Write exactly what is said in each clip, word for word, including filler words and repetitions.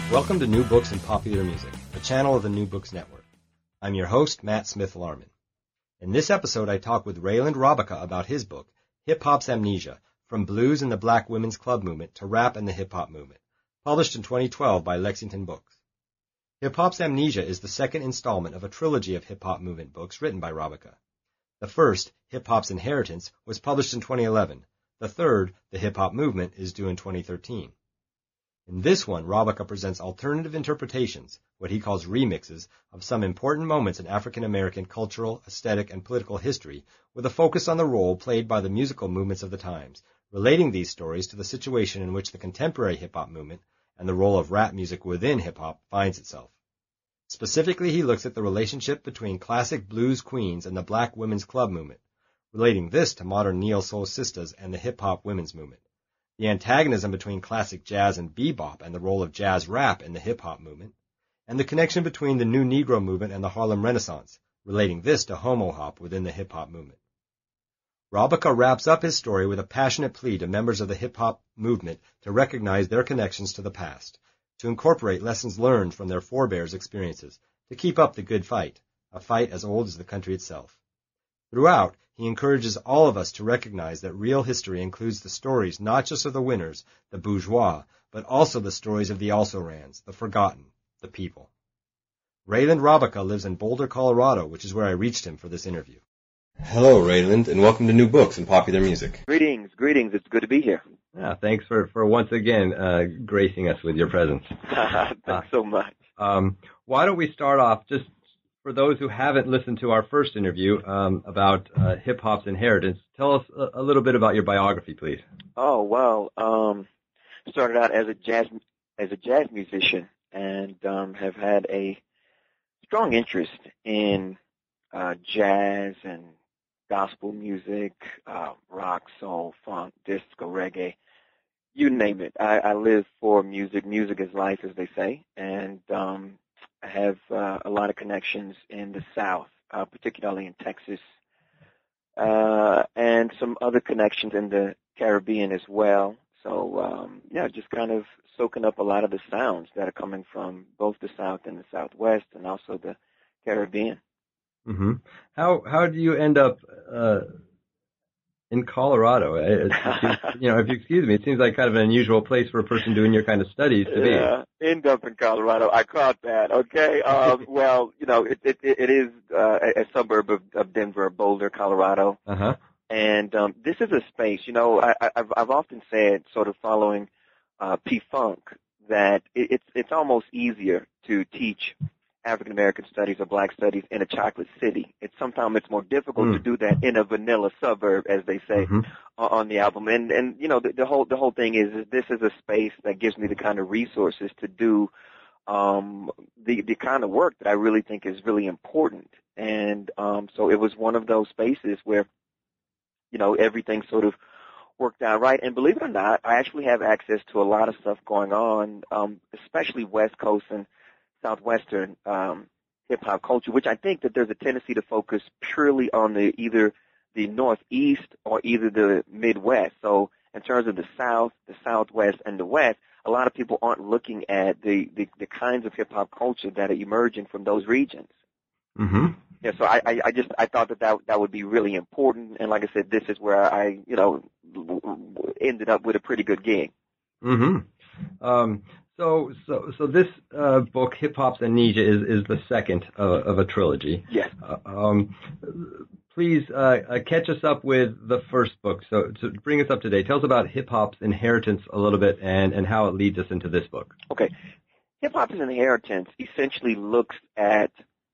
Welcome to New Books in Popular Music, the channel of the New Books Network. I'm your host, Matt Smith-Larman. In this episode, I talk with Rayland Robica about his book, Hip Hop's Amnesia, From Blues and the Black Women's Club Movement to Rap and the Hip Hop Movement, published in twenty twelve by Lexington Books. Hip Hop's Amnesia is the second installment of a trilogy of hip hop movement books written by Robica. The first, Hip Hop's Inheritance, was published in twenty eleven. The third, The Hip Hop Movement, is due in twenty thirteen. In this one, Robica presents alternative interpretations, what he calls remixes, of some important moments in African American cultural, aesthetic, and political history, with a focus on the role played by the musical movements of the times, relating these stories to the situation in which the contemporary hip-hop movement and the role of rap music within hip-hop finds itself. Specifically, he looks at the relationship between classic blues queens and the Black Women's Club movement, relating this to modern neo-soul sisters and the hip-hop women's movement. The antagonism between classic jazz and bebop and the role of jazz rap in the hip-hop movement, and the connection between the New Negro movement and the Harlem Renaissance, relating this to homo-hop within the hip-hop movement. Robica wraps up his story with a passionate plea to members of the hip-hop movement to recognize their connections to the past, to incorporate lessons learned from their forebears' experiences, to keep up the good fight, a fight as old as the country itself. Throughout, he encourages all of us to recognize that real history includes the stories not just of the winners, the bourgeois, but also the stories of the also-rans, the forgotten, the people. Rayland Robica lives in Boulder, Colorado, which is where I reached him for this interview. Hello, Rayland, and welcome to New Books in Popular Music. Greetings, greetings. It's good to be here. Yeah, thanks for, for once again uh, gracing us with your presence. Thanks uh, so much. Um, why don't we start off just for those who haven't listened to our first interview um, about uh, hip hop's inheritance, tell us a, a little bit about your biography, please. Oh well, um, started out as a jazz as a jazz musician, and um, have had a strong interest in uh, jazz and gospel music, uh, rock, soul, funk, disco, reggae, you name it. I, I live for music. Music is life, as they say, and um, I have uh, a lot of connections in the South, uh, particularly in Texas, uh, and some other connections in the Caribbean as well. So, um, yeah, just kind of soaking up a lot of the sounds that are coming from both the South and the Southwest, and also the Caribbean. Mm-hmm. How how do you end up uh, in Colorado? It, it, you know, if you excuse me, it seems like kind of an unusual place for a person doing your kind of studies to be. Yeah, end up in Colorado. I caught that. Okay. Um, well, you know, it it, it is uh, a, a suburb of, of Denver, Boulder, Colorado. Uh huh. And um, this is a space. You know, I, I've I've often said, sort of following uh, P. Funk, that it, it's it's almost easier to teach African American studies or black studies in a chocolate city. It's sometimes it's more difficult mm. to do that in a vanilla suburb, as they say, mm-hmm. on the album. And and you know the, the whole the whole thing is, is this is a space that gives me the kind of resources to do um, the the kind of work that I really think is really important. And um, so it was one of those spaces where, you know, everything sort of worked out right. And believe it or not, I actually have access to a lot of stuff going on, um, especially West Coast and Southwestern um, hip-hop culture, which I think that there's a tendency to focus purely on the either the Northeast or either the Midwest. So in terms of the South, the Southwest, and the West, a lot of people aren't looking at the, the, the kinds of hip-hop culture that are emerging from those regions. Mm-hmm. Yeah, so I, I, I just I thought that, that that would be really important, and like I said, this is where I, you know, ended up with a pretty good gig. Mm-hmm. Um, So, so, so this uh, book, Hip Hop's Amnesia, is, is the second uh, of a trilogy. Yes. Uh, um, please uh, uh, catch us up with the first book. So, to bring us up to date, tell us about Hip Hop's Inheritance a little bit, and, and how it leads us into this book. Okay. Hip Hop's Inheritance essentially looks at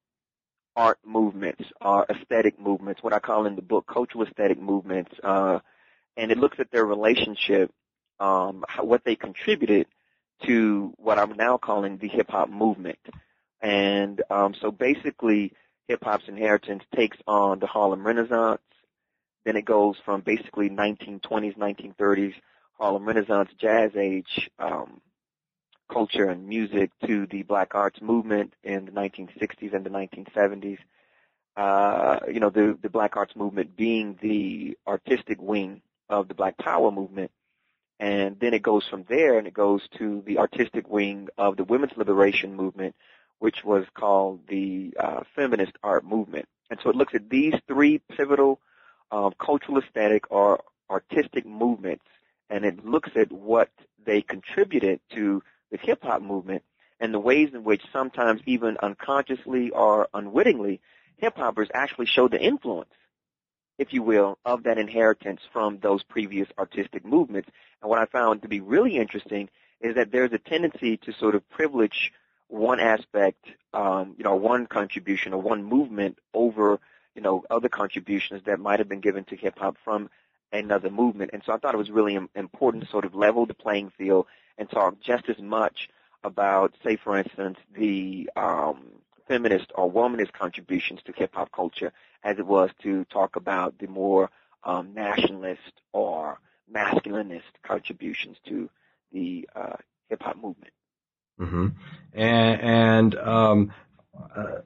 art movements, uh, aesthetic movements, what I call in the book cultural aesthetic movements, uh, and it looks at their relationship, um, how, what they contributed to what I'm now calling the hip-hop movement. And um, so basically, hip-hop's inheritance takes on the Harlem Renaissance. Then it goes from basically nineteen twenties, nineteen thirties, Harlem Renaissance, Jazz Age um, culture and music to the Black Arts movement in the nineteen sixties and the nineteen seventies. Uh, you know, the, the Black Arts movement being the artistic wing of the Black Power movement. And then it goes from there, and it goes to the artistic wing of the women's liberation movement, which was called the uh, feminist art movement. And so it looks at these three pivotal um, cultural, aesthetic, or artistic movements, and it looks at what they contributed to the hip-hop movement and the ways in which sometimes even unconsciously or unwittingly, hip-hoppers actually show the influence, if you will, of that inheritance from those previous artistic movements. And what I found to be really interesting is that there's a tendency to sort of privilege one aspect, um, you know, one contribution or one movement over, you know, other contributions that might have been given to hip-hop from another movement. And so I thought it was really important to sort of level the playing field and talk just as much about, say, for instance, the um, feminist or womanist contributions to hip-hop culture as it was to talk about the more um, nationalist or masculinist contributions to the uh, hip-hop movement. Mm-hmm. And, and um, uh,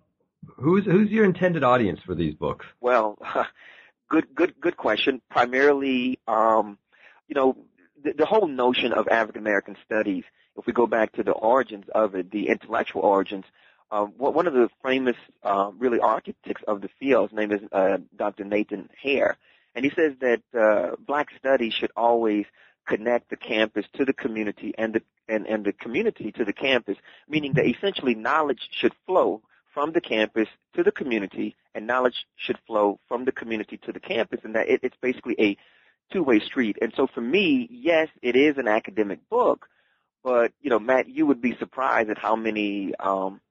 who's who's your intended audience for these books? Well, good good good question. Primarily, um, you know, the, the whole notion of African American studies. If we go back to the origins of it, the intellectual origins, uh, one of the famous, uh, really architects of the field, his name is uh, Doctor Nathan Hare, and he says that uh, black studies should always connect the campus to the community and the and, and the community to the campus, meaning that essentially knowledge should flow from the campus to the community, and knowledge should flow from the community to the campus, and that it, it's basically a two-way street. And so for me, yes, it is an academic book, but, you know, Matt, you would be surprised at how many um,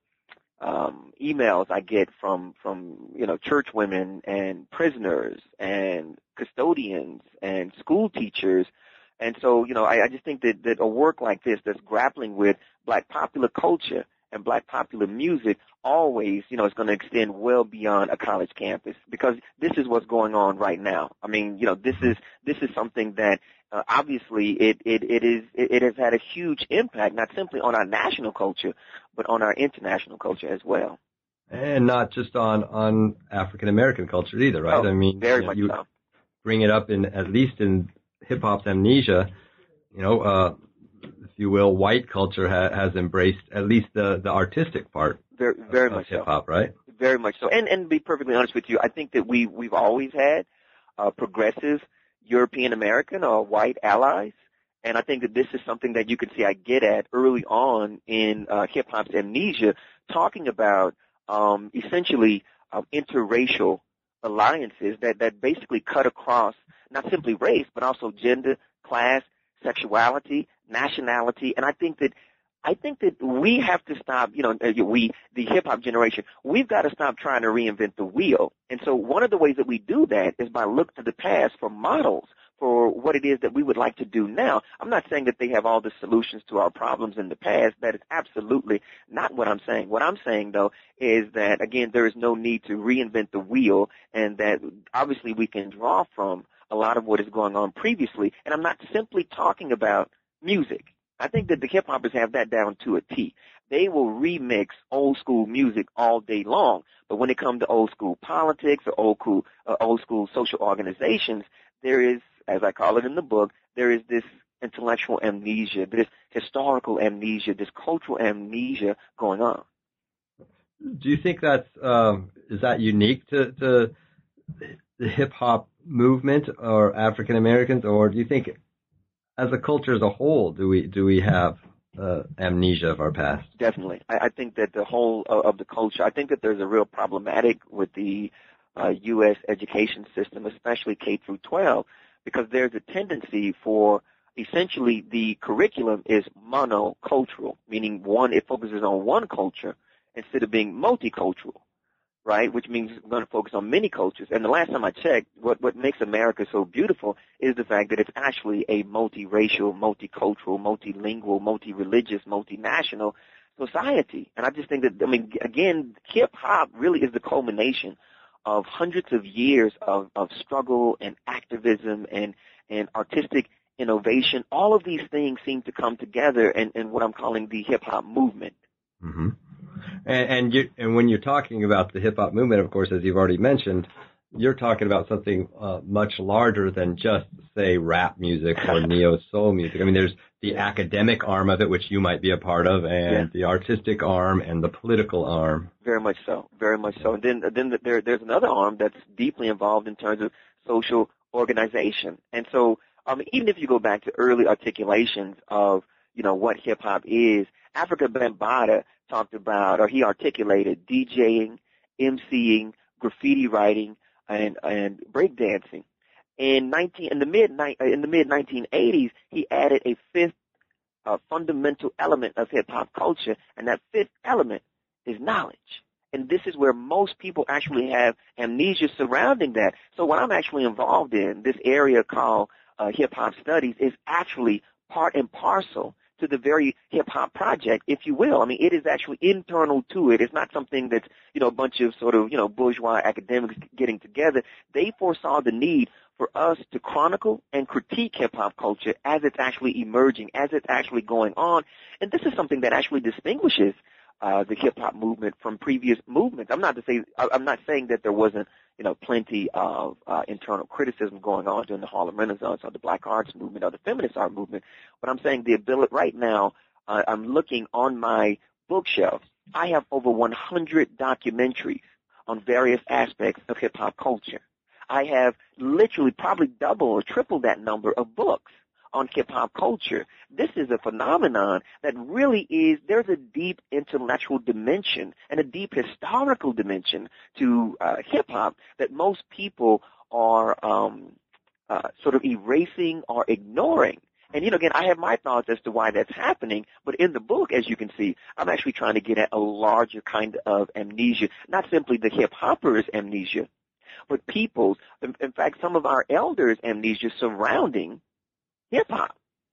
um, emails I get from, from, you know, church women and prisoners and custodians and school teachers. And so, you know, I, I just think that, that a work like this that's grappling with black popular culture and black popular music always, you know, is going to extend well beyond a college campus, because this is what's going on right now. I mean, you know, this is this is something that uh, obviously it it it is it, it has had a huge impact, not simply on our national culture, but on our international culture as well. And not just on on African American culture either, right? Oh, I mean, very you know, much you so. Bring it up in at least in hip hop's amnesia, you know, uh, if you will, white culture ha- has embraced at least the the artistic part. Very, very of, much of hip hop, so. Right? Very much so. And and to be perfectly honest with you, I think that we we've always had uh, progressive European American or white allies, and I think that this is something that you can see I get at early on in uh, hip hop's amnesia, talking about um, essentially um, interracial alliances that that basically cut across not simply race but also gender, class, sexuality, nationality, and I think that. I think that we have to stop, you know, we, the hip-hop generation, we've got to stop trying to reinvent the wheel. And so one of the ways that we do that is by looking to the past for models for what it is that we would like to do now. I'm not saying that they have all the solutions to our problems in the past. That is absolutely not what I'm saying. What I'm saying, though, is that, again, there is no need to reinvent the wheel, and that obviously we can draw from a lot of what is going on previously. And I'm not simply talking about music. I think that the hip-hoppers have that down to a T. They will remix old-school music all day long, but when it comes to old-school politics or old-school, uh, old-school social organizations, there is, as I call it in the book, there is this intellectual amnesia, this historical amnesia, this cultural amnesia going on. Do you think that's um, is that unique to, to the hip-hop movement or African Americans, or do you think as a culture as a whole, do we do we have uh, amnesia of our past? Definitely. I, I think that the whole of, of the culture, I think that there's a real problematic with the uh, U S education system, especially K through twelve, because there's a tendency for essentially the curriculum is monocultural, meaning one, it focuses on one culture instead of being multicultural. Right, which means we're going to focus on many cultures. And the last time I checked, what, what makes America so beautiful is the fact that it's actually a multiracial, multicultural, multilingual, multi-religious, multinational society. And I just think that, I mean, again, hip-hop really is the culmination of hundreds of years of, of struggle and activism and, and artistic innovation. All of these things seem to come together in, in what I'm calling the hip-hop movement. Mm-hmm. And and, you, and when you're talking about the hip hop movement, of course, as you've already mentioned, you're talking about something uh, much larger than just, say, rap music or neo-soul music. I mean, there's the academic arm of it, which you might be a part of, and yeah. the artistic arm and the political arm. Very much so, very much so. And then, then there, there's another arm that's deeply involved in terms of social organization. And so, um, even if you go back to early articulations of, you know, what hip-hop is, Afrika Bambaataa talked about, or he articulated DJing, emceeing, graffiti writing, and and breakdancing. In nineteen in the mid in the mid nineteen eighties, he added a fifth uh, fundamental element of hip hop culture, and that fifth element is knowledge. And this is where most people actually have amnesia surrounding that. So what I'm actually involved in, this area called uh, hip hop studies, is actually part and parcel to the very hip-hop project, if you will. I mean, it is actually internal to it. It's not something that's, you know, a bunch of sort of, you know, bourgeois academics getting together. They foresaw the need for us to chronicle and critique hip-hop culture as it's actually emerging, as it's actually going on. And this is something that actually distinguishes uh, the hip-hop movement from previous movements. I'm not to say, I'm not saying that there wasn't, you know, plenty of uh, internal criticism going on during the Harlem Renaissance or the Black Arts movement or the feminist art movement. But I'm saying the ability right now, uh, I'm looking on my bookshelf. I have over one hundred documentaries on various aspects of hip-hop culture. I have literally probably double or triple that number of books on hip-hop culture. This is a phenomenon that really is, there's a deep intellectual dimension and a deep historical dimension to uh, hip-hop that most people are um, uh, sort of erasing or ignoring. And, you know, again, I have my thoughts as to why that's happening, but in the book, as you can see, I'm actually trying to get at a larger kind of amnesia, not simply the hip-hoppers' amnesia, but people's, in, in fact, some of our elders' amnesia surrounding hip-hop,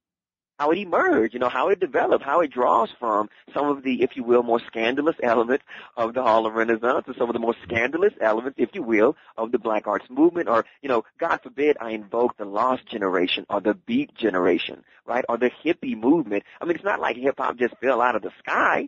how it emerged, you know, how it developed, how it draws from some of the, if you will, more scandalous elements of the Harlem Renaissance, or some of the more scandalous elements, if you will, of the Black Arts movement, or, you know, God forbid I invoke the Lost Generation or the Beat Generation, right, or the hippie movement. I mean, it's not like hip-hop just fell out of the sky.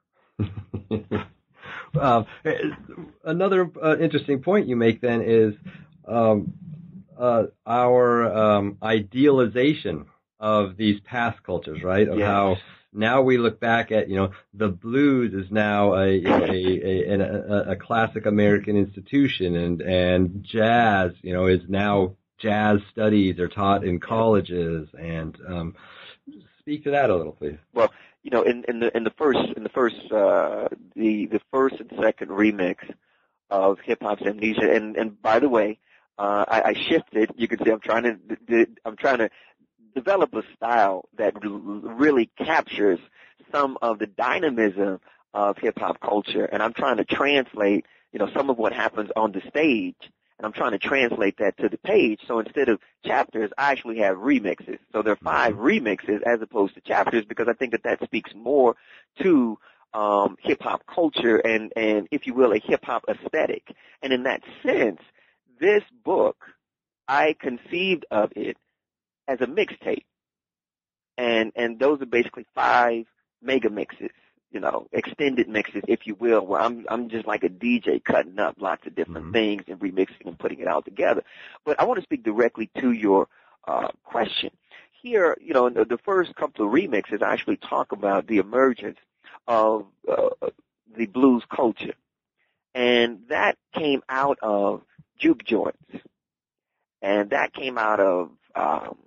um, another uh, interesting point you make then is um, Uh, our um, idealization of these past cultures, right? Of yes. how now we look back at, you know, the blues is now a you know, a, a, a, a classic American institution, and and jazz, you know, is now jazz studies are taught in colleges. And um, speak to that a little, please. Well, you know, in, in the in the first in the first uh, the the first and second remix of hip hop's amnesia, and and by the way. Uh, I, I shifted. You can see I'm trying to I'm trying to develop a style that really captures some of the dynamism of hip hop culture, and I'm trying to translate, you know, some of what happens on the stage, and I'm trying to translate that to the page. So instead of chapters, I actually have remixes. So there are five remixes as opposed to chapters, because I think that that speaks more to um, hip hop culture and and, if you will, a hip hop aesthetic. And in that sense, this book, I conceived of it as a mixtape, and and those are basically five mega mixes, you know, extended mixes, if you will, where I'm I'm just like a D J cutting up lots of different mm-hmm. things and remixing and putting it all together. But I want to speak directly to your uh, question. Here, you know, the, the first couple of remixes, I actually talk about the emergence of uh, the blues culture, and that came out of juke joints, and that came out of um,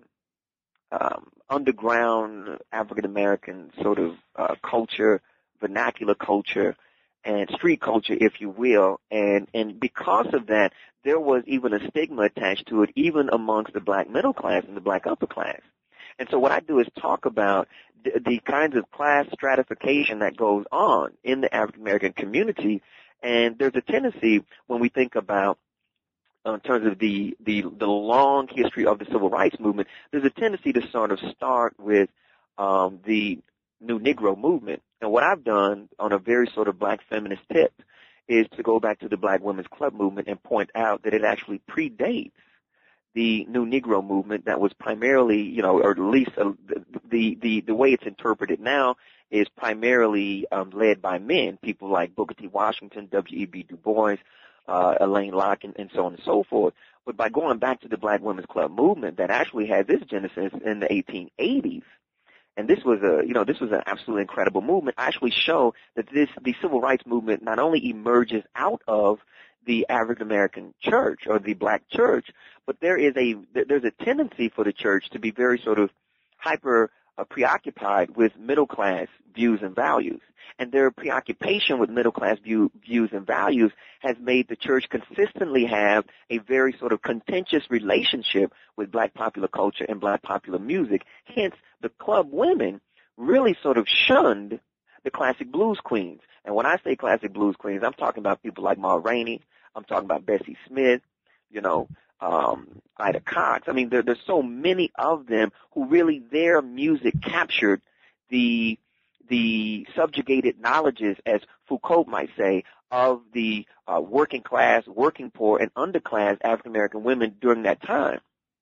um, underground African American sort of uh, culture, vernacular culture, and street culture, if you will. And and because of that, there was even a stigma attached to it, even amongst the black middle class and the black upper class. And so what I do is talk about the, the kinds of class stratification that goes on in the African American community. And there's a tendency when we think about Uh, in terms of the, the the long history of the civil rights movement, there's a tendency to sort of start with um, the New Negro movement. And what I've done on a very sort of black feminist tip is to go back to the Black Women's Club movement and point out that it actually predates the New Negro movement that was primarily, you know, or at least uh, the, the, the way it's interpreted now is primarily um, led by men, people like Booker T. Washington, W E B Du Bois, uh, Elaine Locke, and, and so on and so forth. But by going back to the Black Women's Club movement that actually had this genesis in the eighteen eighties, and this was a, you know, this was an absolutely incredible movement, actually show that this, the civil rights movement not only emerges out of the African American church or the black church, but there is a, there's a tendency for the church to be very sort of hyper uh, preoccupied with middle class views and values. And their preoccupation with middle class view, views and values has made the church consistently have a very sort of contentious relationship with black popular culture and black popular music. Hence, the club women really sort of shunned the classic blues queens. And when I say classic blues queens, I'm talking about people like Ma Rainey. I'm talking about Bessie Smith, you know, um, Ida Cox. I mean, there, there's so many of them who really, their music captured the the subjugated knowledges, as Foucault might say, of the uh, working class, working poor, and underclass African American women during that time.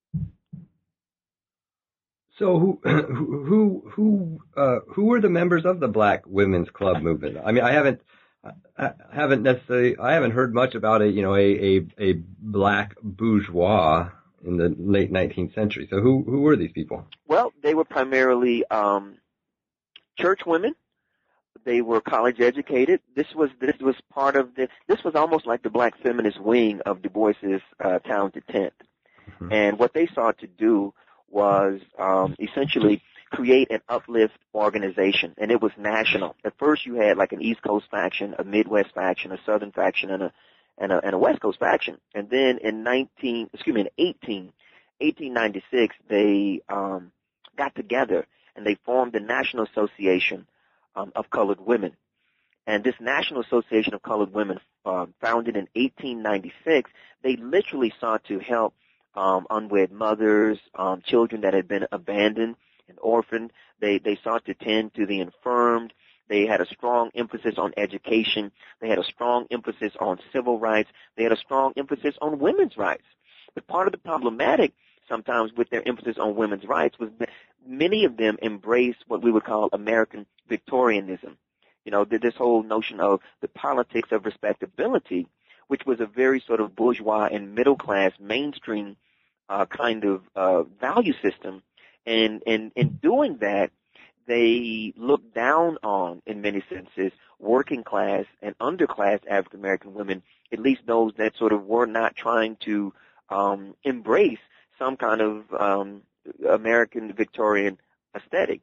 So who who who uh, who were the members of the Black Women's Club movement? I mean, I haven't I haven't necessarily I haven't heard much about a you know a a, a black bourgeois in the late nineteenth century. So who who were these people? Well, they were primarily um, church women. They were college educated. This was this was part of the this was almost like the black feminist wing of Du Bois's uh, Talented Tenth. Mm-hmm. And what they sought to do was um, essentially create an uplift organization, and it was national. At first, you had like an East Coast faction, a Midwest faction, a Southern faction, and a and a, and a West Coast faction. And then in nineteen, excuse me, in eighteen, eighteen ninety-six, they um, got together and they formed the National Association um, of Colored Women. And this National Association of Colored Women, uh, founded in eighteen ninety-six, they literally sought to help Um, unwed mothers, um, children that had been abandoned and orphaned. They they sought to tend to the infirmed. They had a strong emphasis on education. They had a strong emphasis on civil rights. They had a strong emphasis on women's rights. But part of the problematic sometimes with their emphasis on women's rights was that many of them embraced what we would call American Victorianism. You know, this whole notion of the politics of respectability, which was a very sort of bourgeois and middle-class mainstream uh, kind of uh, value system. And in in doing that, they looked down on, in many senses, working-class and underclass African-American women, at least those that sort of were not trying to um, embrace some kind of um, American Victorian aesthetic.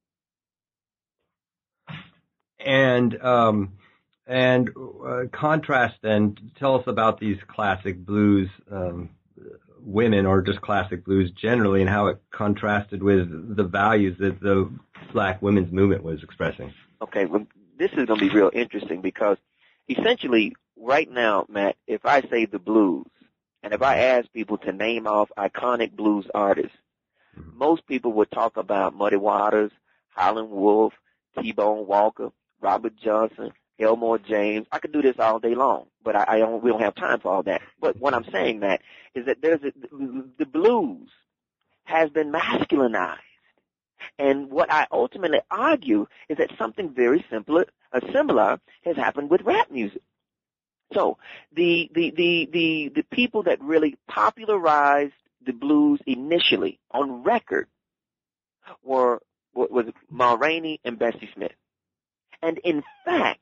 And um And uh, contrast then, tell us about these classic blues um, women, or just classic blues generally, and how it contrasted with the values that the Black women's movement was expressing. Okay, well, this is going to be real interesting because essentially right now, Matt, if I say the blues, and if I ask people to name off iconic blues artists, mm-hmm. most people would talk about Muddy Waters, Howlin' Wolf, T-Bone Walker, Robert Johnson, Elmore James. I could do this all day long, but I, I don't, we don't have time for all that. But what I'm saying that is that there's a, the blues has been masculinized. And what I ultimately argue is that something very simple, uh, similar has happened with rap music. So the, the, the, the, the people that really popularized the blues initially on record were, was Ma Rainey and Bessie Smith. And in fact,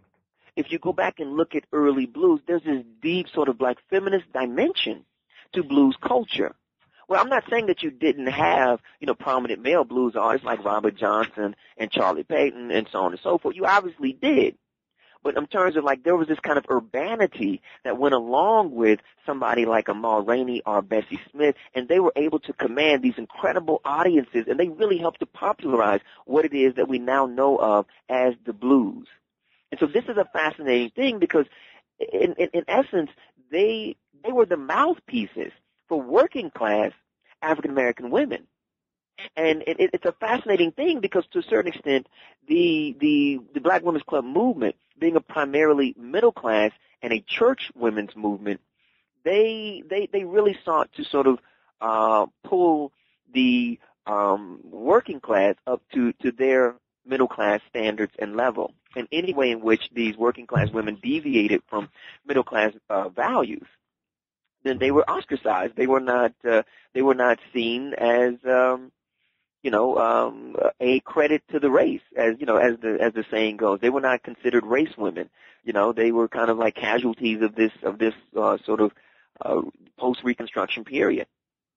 if you go back and look at early blues, there's this deep sort of black feminist dimension to blues culture. Well, I'm not saying that you didn't have, you know, prominent male blues artists like Robert Johnson and Charlie Payton and so on and so forth. You obviously did. But in terms of like, there was this kind of urbanity that went along with somebody like a Ma Rainey or Bessie Smith, and they were able to command these incredible audiences, and they really helped to popularize what it is that we now know of as the blues. And so this is a fascinating thing because, in, in, in essence, they they were the mouthpieces for working class African American women, and it, it, it's a fascinating thing because, to a certain extent, the the the Black Women's Club movement, being a primarily middle class and a church women's movement, they they they really sought to sort of uh, pull the um, working class up to to their middle class standards and level. and any way in which these working class women deviated from middle class uh, values, then they were ostracized. They were not uh, they were not seen as um, you know um, a credit to the race, as you know as the as the saying goes. They were not considered race women. You know, they were kind of like casualties of this of this uh, sort of uh, post Reconstruction period.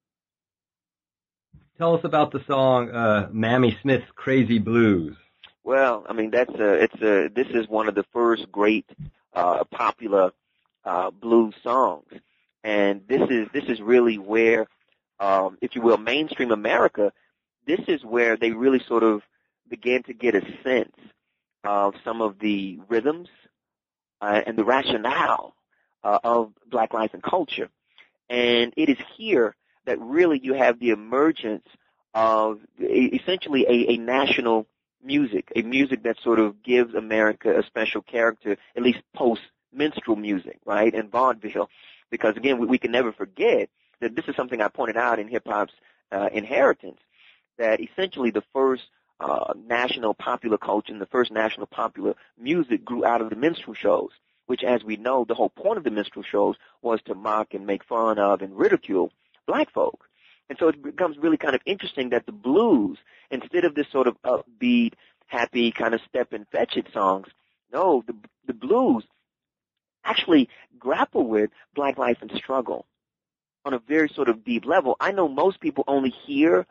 Tell us about the song uh, Mamie Smith's Crazy Blues. Well, I mean that's a it's a this is one of the first great uh, popular uh, blues songs, and this is this is really where, um, if you will, mainstream America. This is where they really sort of began to get a sense of some of the rhythms uh, and the rationale uh, of Black life and culture, and it is here that really you have the emergence of essentially a, a national music, a music that sort of gives America a special character, at least post-minstrel music, right, and vaudeville. Because, again, we, we can never forget that this is something I pointed out in hip-hop's uh, inheritance, that essentially the first uh, national popular culture and the first national popular music grew out of the minstrel shows, which, as we know, the whole point of the minstrel shows was to mock and make fun of and ridicule black folk. And so it becomes really kind of interesting that the blues, instead of this sort of upbeat, happy kind of step and fetch it songs, no, the, the blues actually grapple with black life and struggle on a very sort of deep level. I know most people only hear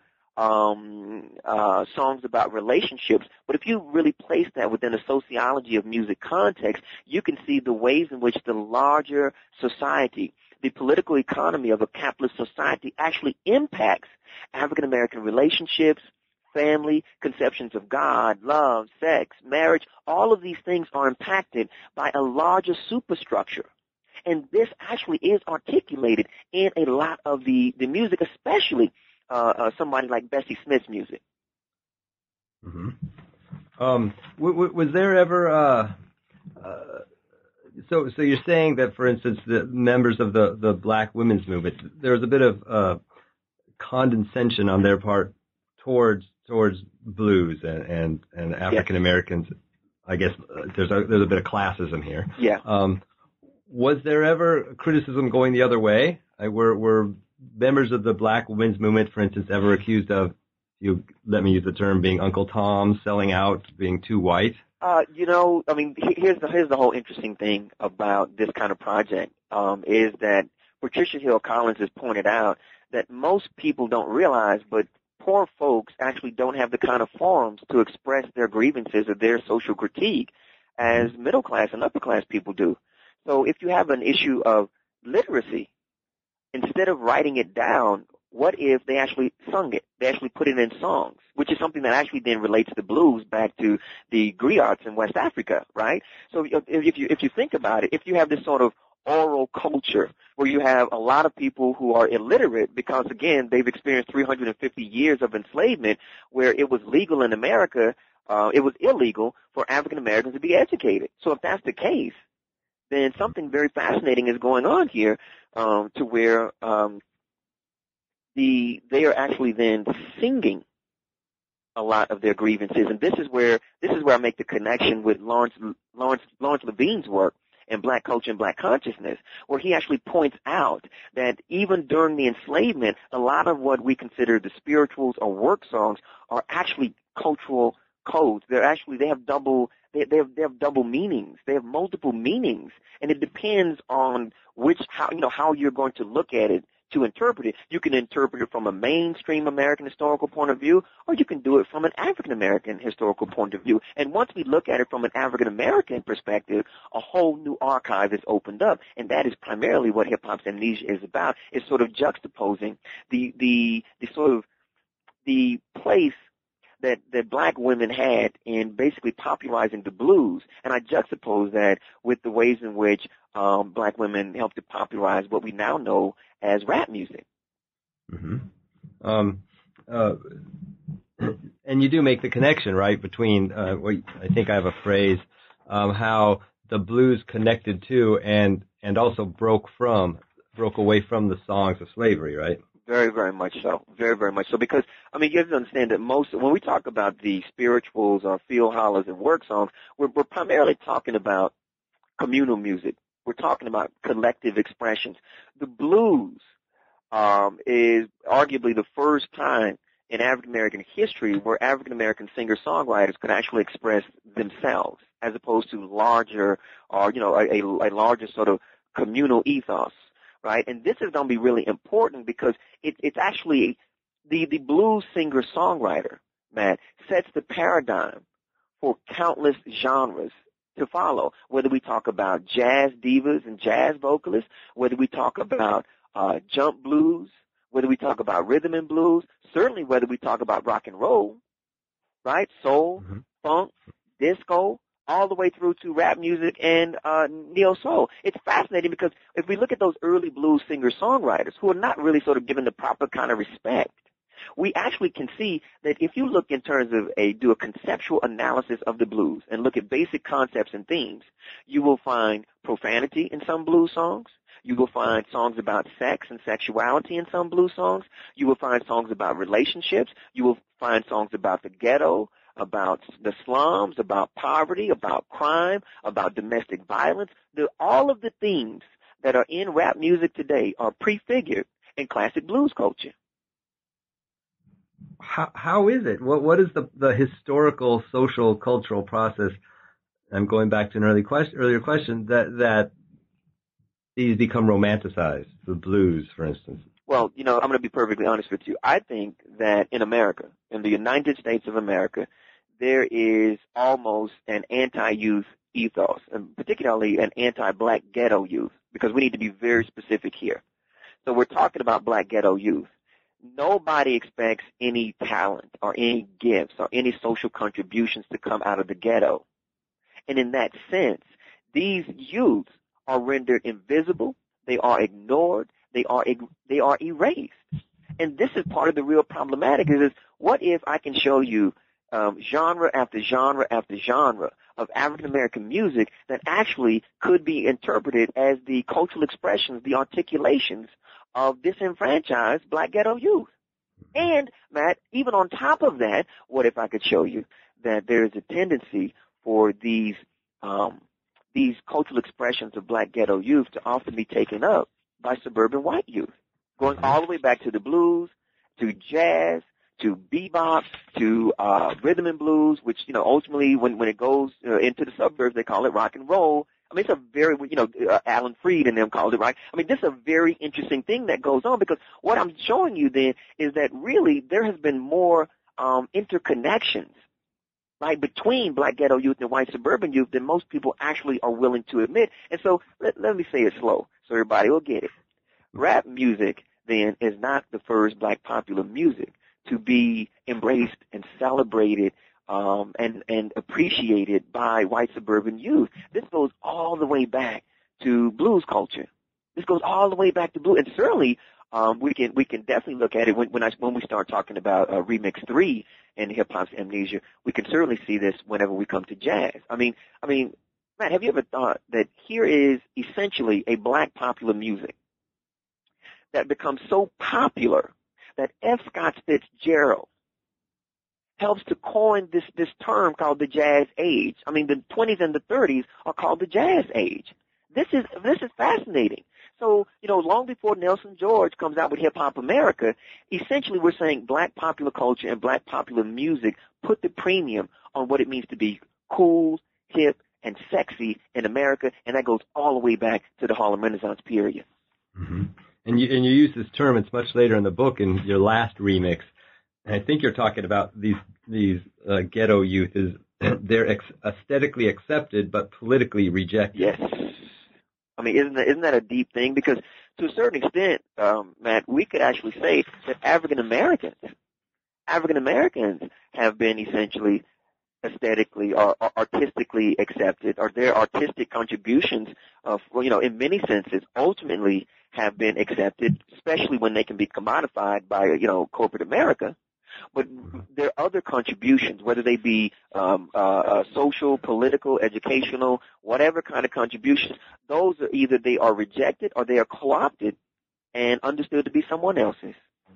um, uh, songs about relationships, but if you really place that within a sociology of music context, you can see the ways in which the larger society, the political economy of a capitalist society, actually impacts African American relationships, family, conceptions of God, love, sex, marriage. All of these things are impacted by a larger superstructure. And this actually is articulated in a lot of the, the music, especially uh, uh, somebody like Bessie Smith's music. Mm-hmm. Um, w- w- was there ever... Uh, uh, So, so you're saying that, for instance, the members of the, the Black women's movement, there was a bit of uh, condescension on their part towards towards blues and and, and African Americans. Yes. I guess uh, there's a there's a bit of classism here. Yeah. Um, was there ever criticism going the other way? Like, were were members of the Black women's movement, for instance, ever accused of, you let me use the term, being Uncle Tom, selling out, being too white? Uh, you know, I mean, here's the here's the whole interesting thing about this kind of project um, is that Patricia Hill Collins has pointed out that most people don't realize, but poor folks actually don't have the kind of forums to express their grievances or their social critique as middle class and upper class people do. So if you have an issue of literacy, instead of writing it down, what if they actually sung it? They actually put it in songs, which is something that actually then relates the blues back to the griots in West Africa, right? So if you if you think about it, if you have this sort of oral culture where you have a lot of people who are illiterate because, again, they've experienced three hundred fifty years of enslavement where it was legal in America, uh, it was illegal for African Americans to be educated. So if that's the case, then something very fascinating is going on here um, to where um, the they are actually then singing a lot of their grievances, and this is where this is where I make the connection with Lawrence Lawrence Lawrence Levine's work in Black Culture and Black Consciousness, where he actually points out that even during the enslavement, a lot of what we consider the spirituals or work songs are actually cultural codes. They're actually they have double they they have, they have double meanings. They have multiple meanings, and it depends on which how you know how you're going to look at it to interpret it. You can interpret it from a mainstream American historical point of view, or you can do it from an African American historical point of view. And once we look at it from an African American perspective, a whole new archive is opened up, and that is primarily what Hip Hop's Amnesia is about. It's sort of juxtaposing the the the sort of the place that that black women had in basically popularizing the blues, and I juxtapose that with the ways in which um, black women helped to popularize what we now know as rap music. Mm-hmm. Um, uh, and you do make the connection, right, between, uh, well, I think I have a phrase, um, how the blues connected to and and also broke from, broke away from the songs of slavery, right? Very, very much so. Very, very much so. Because, I mean, you have to understand that most, when we talk about the spirituals or field hollers and work songs, we're, we're primarily talking about communal music. We're talking about collective expressions. The blues um, is arguably the first time in African American history where African American singer-songwriters could actually express themselves, as opposed to larger, or you know, a, a, a larger sort of communal ethos, right? And this is going to be really important because it, it's actually the the blues singer-songwriter, Matt, sets the paradigm for countless genres to follow. Whether we talk about jazz divas and jazz vocalists, whether we talk about uh, jump blues, whether we talk about rhythm and blues, certainly whether we talk about rock and roll, right? Soul, mm-hmm. funk, disco, all the way through to rap music and uh, neo-soul. It's fascinating because if we look at those early blues singer-songwriters who are not really sort of given the proper kind of respect, we actually can see that if you look in terms of a, do a conceptual analysis of the blues and look at basic concepts and themes, you will find profanity in some blues songs. You will find songs about sex and sexuality in some blues songs. You will find songs about relationships. You will find songs about the ghetto, about the slums, about poverty, about crime, about domestic violence. The, all of the themes that are in rap music today are prefigured in classic blues culture. How, how is it? What, what is the, the historical, social, cultural process? I'm going back to an early question, earlier question that, that these become romanticized, the blues, for instance. Well, you know, I'm going to be perfectly honest with you. I think that in America, in the United States of America, there is almost an anti-youth ethos, and particularly an anti-black ghetto youth, because we need to be very specific here. So we're talking about black ghetto youth. Nobody expects any talent or any gifts or any social contributions to come out of the ghetto. And in that sense, these youths are rendered invisible, they are ignored, they are they are erased. And this is part of the real problematic is, is what if I can show you um, genre after genre after genre of African American music that actually could be interpreted as the cultural expressions, the articulations of disenfranchised black ghetto youth. And, Matt, even on top of that, what if I could show you that there is a tendency for these um, these cultural expressions of black ghetto youth to often be taken up by suburban white youth, going all the way back to the blues, to jazz, to bebop, to uh, rhythm and blues, which, you know, ultimately when, when it goes uh, into the suburbs, they call it rock and roll. I mean, it's a very, you know, uh, Alan Freed and them called it, right? I mean, this is a very interesting thing that goes on because what I'm showing you then is that really there has been more um, interconnections, right, between black ghetto youth and white suburban youth than most people actually are willing to admit. And so let, let me say it slow so everybody will get it. Rap music, then, is not the first black popular music to be embraced and celebrated um, and, and appreciated by white suburban youth. This goes all the way back to blues culture. This goes all the way back to blues. And certainly um, we can we can definitely look at it when when, I, when we start talking about uh, Remix three and Hip Hop's Amnesia. We can certainly see this whenever we come to jazz. I mean, I mean, Matt, have you ever thought that here is essentially a black popular music that becomes so popular that F. Scott Fitzgerald helps to coin this, this term called the jazz age. I mean, the twenties and the thirties are called the jazz age. This is, this is fascinating. So, you know, long before Nelson George comes out with Hip Hop America, essentially we're saying black popular culture and black popular music put the premium on what it means to be cool, hip, and sexy in America, and that goes all the way back to the Harlem Renaissance period. Mm-hmm. And you and you use this term. It's much later in the book in your last remix, and I think you're talking about these these uh, ghetto youth is they're ex- aesthetically accepted but politically rejected. Yes, I mean isn't that, isn't that a deep thing? Because to a certain extent, um, Matt, we could actually say that African Americans, African Americans have been essentially aesthetically or, or artistically accepted, or their artistic contributions, of, well, you know, in many senses, ultimately have been accepted, especially when they can be commodified by, you know, corporate America. But their other contributions, whether they be um, uh, uh, social, political, educational, whatever kind of contributions, those are either they are rejected or they are co-opted and understood to be someone else's.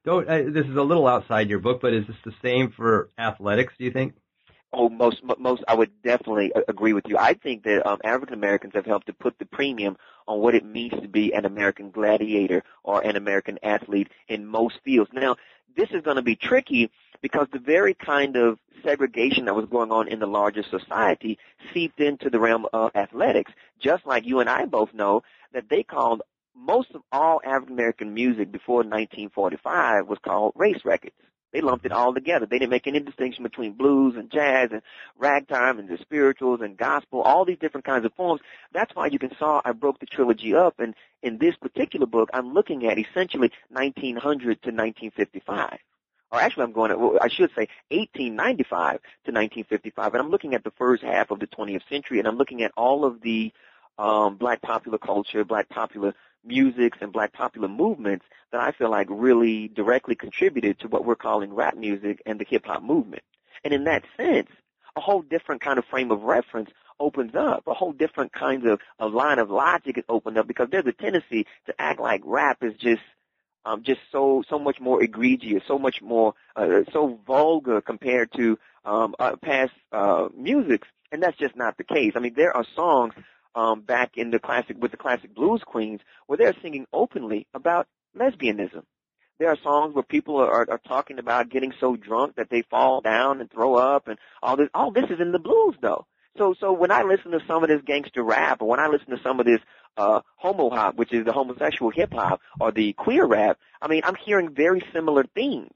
don't. Uh, this is a little outside your book, but is this the same for athletics? Do you think? Oh, most, most, I would definitely agree with you. I think that um, African Americans have helped to put the premium on what it means to be an American gladiator or an American athlete in most fields. Now, this is going to be tricky because the very kind of segregation that was going on in the larger society seeped into the realm of athletics. Just like you and I both know that they called most of all African American music before nineteen forty-five was called race records. They lumped it all together. They didn't make any distinction between blues and jazz and ragtime and the spirituals and gospel, all these different kinds of forms. That's why you can saw I broke the trilogy up, and in this particular book, I'm looking at essentially nineteen hundred to nineteen fifty-five. Or actually, I'm going to, well, I should say eighteen ninety-five to nineteen fifty-five, and I'm looking at the first half of the twentieth century, and I'm looking at all of the um, black popular culture, black popular musics, and black popular movements that I feel like really directly contributed to what we're calling rap music and the hip-hop movement. And in that sense, a whole different kind of frame of reference opens up. A whole different kind of a line of logic is opened up because there's a tendency to act like rap is just um, just so so much more egregious, so much more uh, so vulgar compared to um, uh, past uh, musics, and that's just not the case. I mean, there are songs Um, back in the classic, with the classic blues queens, where they're singing openly about lesbianism. There are songs where people are, are talking about getting so drunk that they fall down and throw up and all this. All this is in the blues, though. So, so when I listen to some of this gangster rap, or when I listen to some of this uh, homo hop, which is the homosexual hip hop, or the queer rap, I mean, I'm hearing very similar themes.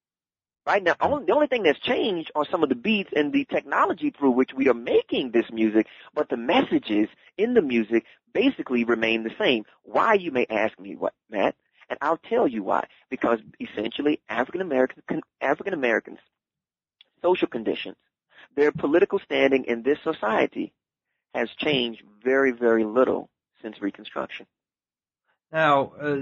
Right now, only, the only thing that's changed are some of the beats and the technology through which we are making this music, but the messages in the music basically remain the same. Why, you may ask me, what, Matt? And I'll tell you why. Because essentially, African Americans, African Americans, social conditions, their political standing in this society has changed very, very little since Reconstruction. Now, uh,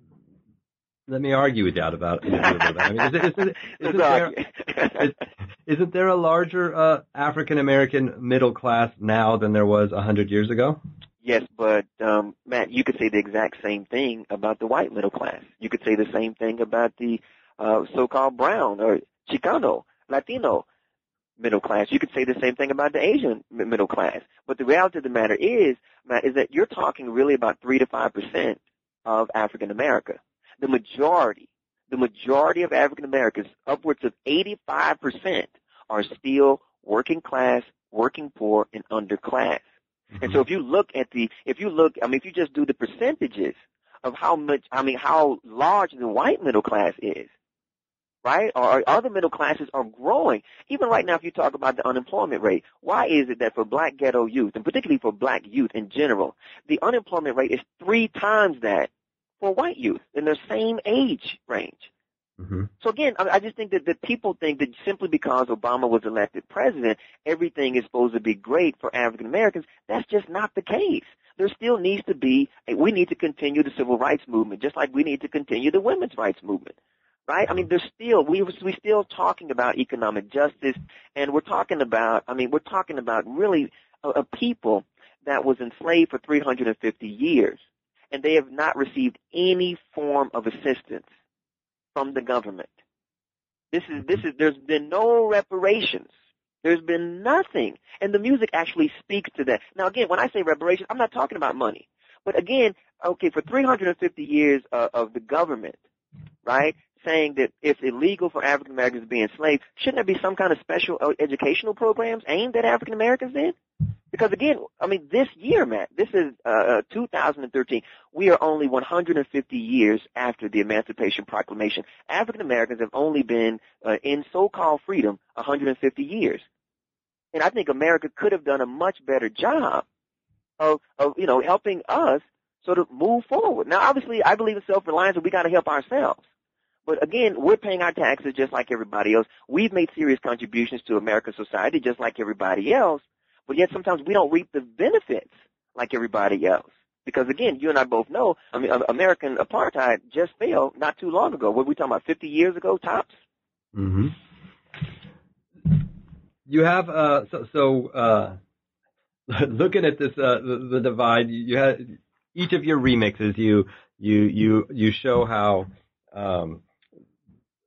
let me argue with that about it. I mean, is it, is it, isn't, there, is, isn't there a larger uh, African American middle class now than there was a hundred years ago? Yes, but um, Matt, you could say the exact same thing about the white middle class. You could say the same thing about the uh, so-called brown or Chicano, Latino middle class. You could say the same thing about the Asian middle class. But the reality of the matter is, Matt, is that you're talking really about three to five percent of African America. The majority, the majority of African Americans, upwards of eighty-five percent, are still working class, working poor, and underclass. Mm-hmm. And so if you look at the, if you look, I mean, if you just do the percentages of how much, I mean, how large the white middle class is, right? Or other middle classes are growing. Even right now, if you talk about the unemployment rate, why is it that for black ghetto youth, and particularly for black youth in general, the unemployment rate is three times that for white youth in their same age range? Mm-hmm. So again, I, I just think that, that people think that simply because Obama was elected president, everything is supposed to be great for African Americans. That's just not the case. There still needs to be, we need to continue the civil rights movement, just like we need to continue the women's rights movement, right? I mean, there's still, we, we're still talking about economic justice, and we're talking about, I mean, we're talking about really a, a people that was enslaved for three hundred fifty years. And they have not received any form of assistance from the government. This is, this is, there's been no reparations. There's been nothing. And the music actually speaks to that. Now again, when I say reparations, I'm not talking about money. But again, okay, for three hundred fifty years uh, of the government, right, saying that it's illegal for African Americans to be enslaved, shouldn't there be some kind of special educational programs aimed at African Americans then? Because again, I mean, this year, Matt, this is uh, two thousand thirteen. We are only one hundred fifty years after the Emancipation Proclamation. African Americans have only been uh, in so-called freedom one hundred fifty years. And I think America could have done a much better job of, of you know, helping us sort of move forward. Now, obviously, I believe in self-reliance, and we got to help ourselves. But again, we're paying our taxes just like everybody else. We've made serious contributions to American society just like everybody else. But yet sometimes we don't reap the benefits like everybody else. Because again, you and I both know, I mean, American apartheid just failed not too long ago. What are we talking about, fifty years ago, tops? Mm-hmm. You have, uh, so, so uh, looking at this, uh, the, the divide, you had, each of your remixes, you, you, you, you show how, um,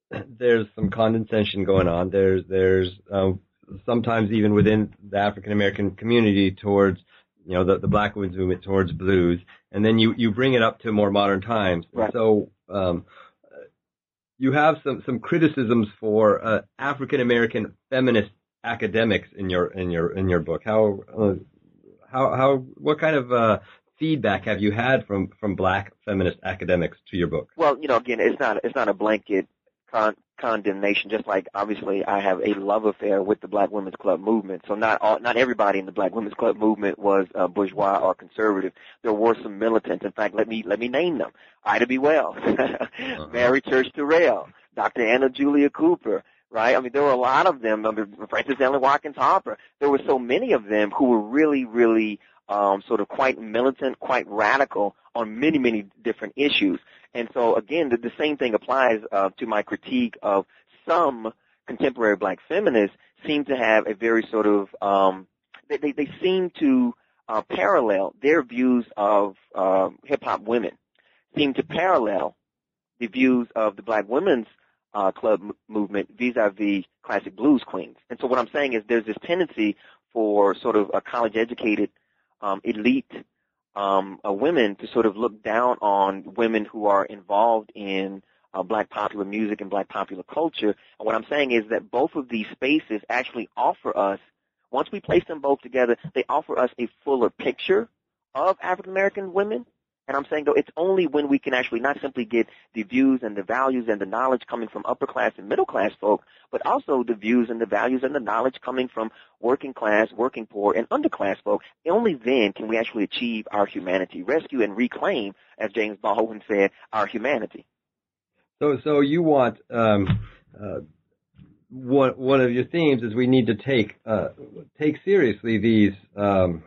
there's some condescension going on. There's there's um, sometimes even within the African American community towards, you know, the, the Black women's movement towards blues, and then you, you bring it up to more modern times. Right. So um, you have some, some criticisms for uh, African American feminist academics in your in your in your book. How uh, how how what kind of uh, feedback have you had from, from Black feminist academics to your book? Well, you know, again, it's not it's not a blanket con- condemnation. Just like obviously, I have a love affair with the Black Women's Club movement. So not all, not everybody in the Black Women's Club movement was uh, bourgeois or conservative. There were some militants. In fact, let me let me name them: Ida B. Wells, uh-huh. Mary Church Terrell, Doctor Anna Julia Cooper. Right? I mean, there were a lot of them. I mean, Frances Ellen Watkins Harper. There were so many of them who were really, really um, sort of quite militant, quite radical on many, many different issues. And so, again, the, the same thing applies uh, to my critique of some contemporary Black feminists seem to have a very sort of um, they, they, they seem to uh, parallel their views of uh, hip-hop women, seem to parallel the views of the Black women's Uh, club m- movement vis-a-vis classic blues queens. And so what I'm saying is there's this tendency for sort of a college-educated um, elite um, uh, women to sort of look down on women who are involved in uh, Black popular music and Black popular culture. And what I'm saying is that both of these spaces actually offer us, once we place them both together, they offer us a fuller picture of African-American women. And I'm saying, though, it's only when we can actually not simply get the views and the values and the knowledge coming from upper class and middle class folk, but also the views and the values and the knowledge coming from working class, working poor, and underclass folk. Only then can we actually achieve our humanity, rescue and reclaim, as James Baldwin said, our humanity. So, so you want um, uh, one one of your themes is we need to take uh, take seriously these. Um,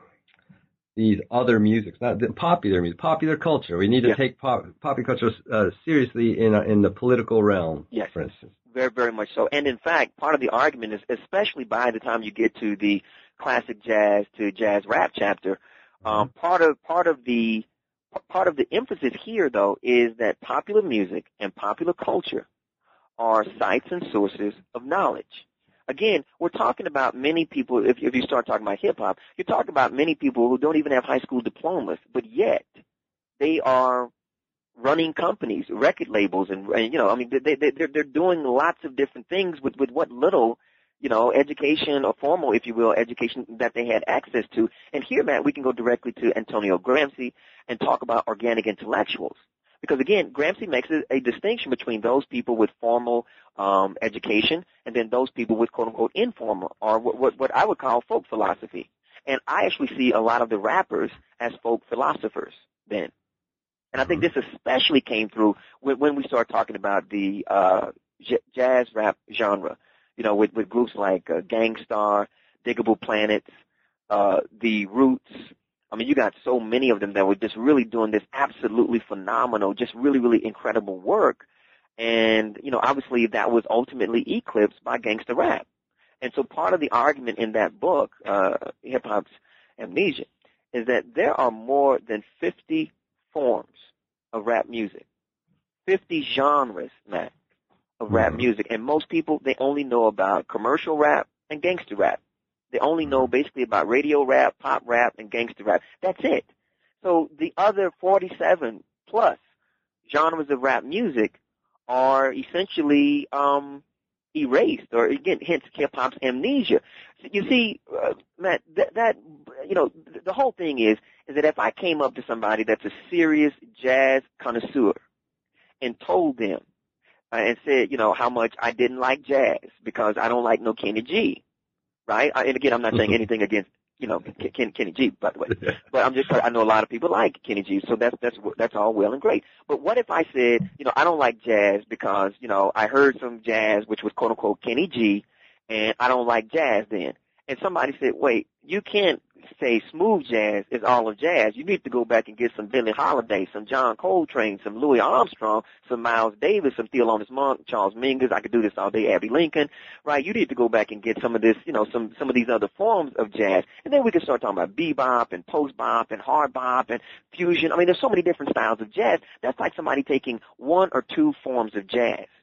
these other musics, not the popular music, popular culture. We need to yeah. take pop, popular culture uh, seriously in uh, in the political realm, yes. for instance. Very, very much so. And in fact, part of the argument is, especially by the time you get to the classic jazz to jazz rap chapter, um, mm-hmm. part of part of the part of the emphasis here, though, is that popular music and popular culture are sites and sources of knowledge. Again, we're talking about many people, if, if you start talking about hip-hop, you're talking about many people who don't even have high school diplomas, but yet they are running companies, record labels, and, and you know, I mean, they, they, they're, they're doing lots of different things with, with what little, you know, education or formal, if you will, education that they had access to. And here, Matt, we can go directly to Antonio Gramsci and talk about organic intellectuals. Because, again, Gramsci makes a, a distinction between those people with formal um, education and then those people with, quote-unquote, informal, or what, what, what I would call folk philosophy. And I actually see a lot of the rappers as folk philosophers then. And I think this especially came through when, when we started talking about the uh, j- jazz rap genre, you know, with, with groups like uh, Gang Starr, Diggable Planets, uh, The Roots. I mean, you got so many of them that were just really doing this absolutely phenomenal, just really, really incredible work. And, you know, obviously that was ultimately eclipsed by gangster rap. And so part of the argument in that book, uh, Hip Hop's Amnesia, is that there are more than fifty forms of rap music, fifty genres, Matt, of mm-hmm. rap music. And most people, they only know about commercial rap and gangster rap. They only know basically about radio rap, pop rap, and gangster rap. That's it. So the other forty-seven plus genres of rap music are essentially um, erased, or again, hence hip-hop's amnesia. So you see, uh, Matt, that, that you know, the whole thing is is that if I came up to somebody that's a serious jazz connoisseur and told them uh, and said, you know, how much I didn't like jazz because I don't like no Kenny G. Right? And again, I'm not saying anything against, you know, Ken, Kenny G, by the way. But I'm just, I know a lot of people like Kenny G, so that's, that's, that's all well and great. But what if I said, you know, I don't like jazz because, you know, I heard some jazz, which was quote unquote Kenny G, and I don't like jazz then. And somebody said, wait, you can't say smooth jazz is all of jazz. You need to go back and get some Billie Holiday, some John Coltrane, some Louis Armstrong, some Miles Davis, some Thelonious Monk, Charles Mingus. I could do this all day, Abbey Lincoln, right? You need to go back and get some of this, you know, some some of these other forms of jazz, and then we can start talking about bebop and post bop and hard bop and fusion. I mean, there's so many different styles of jazz. That's like somebody taking one or two forms of jazz,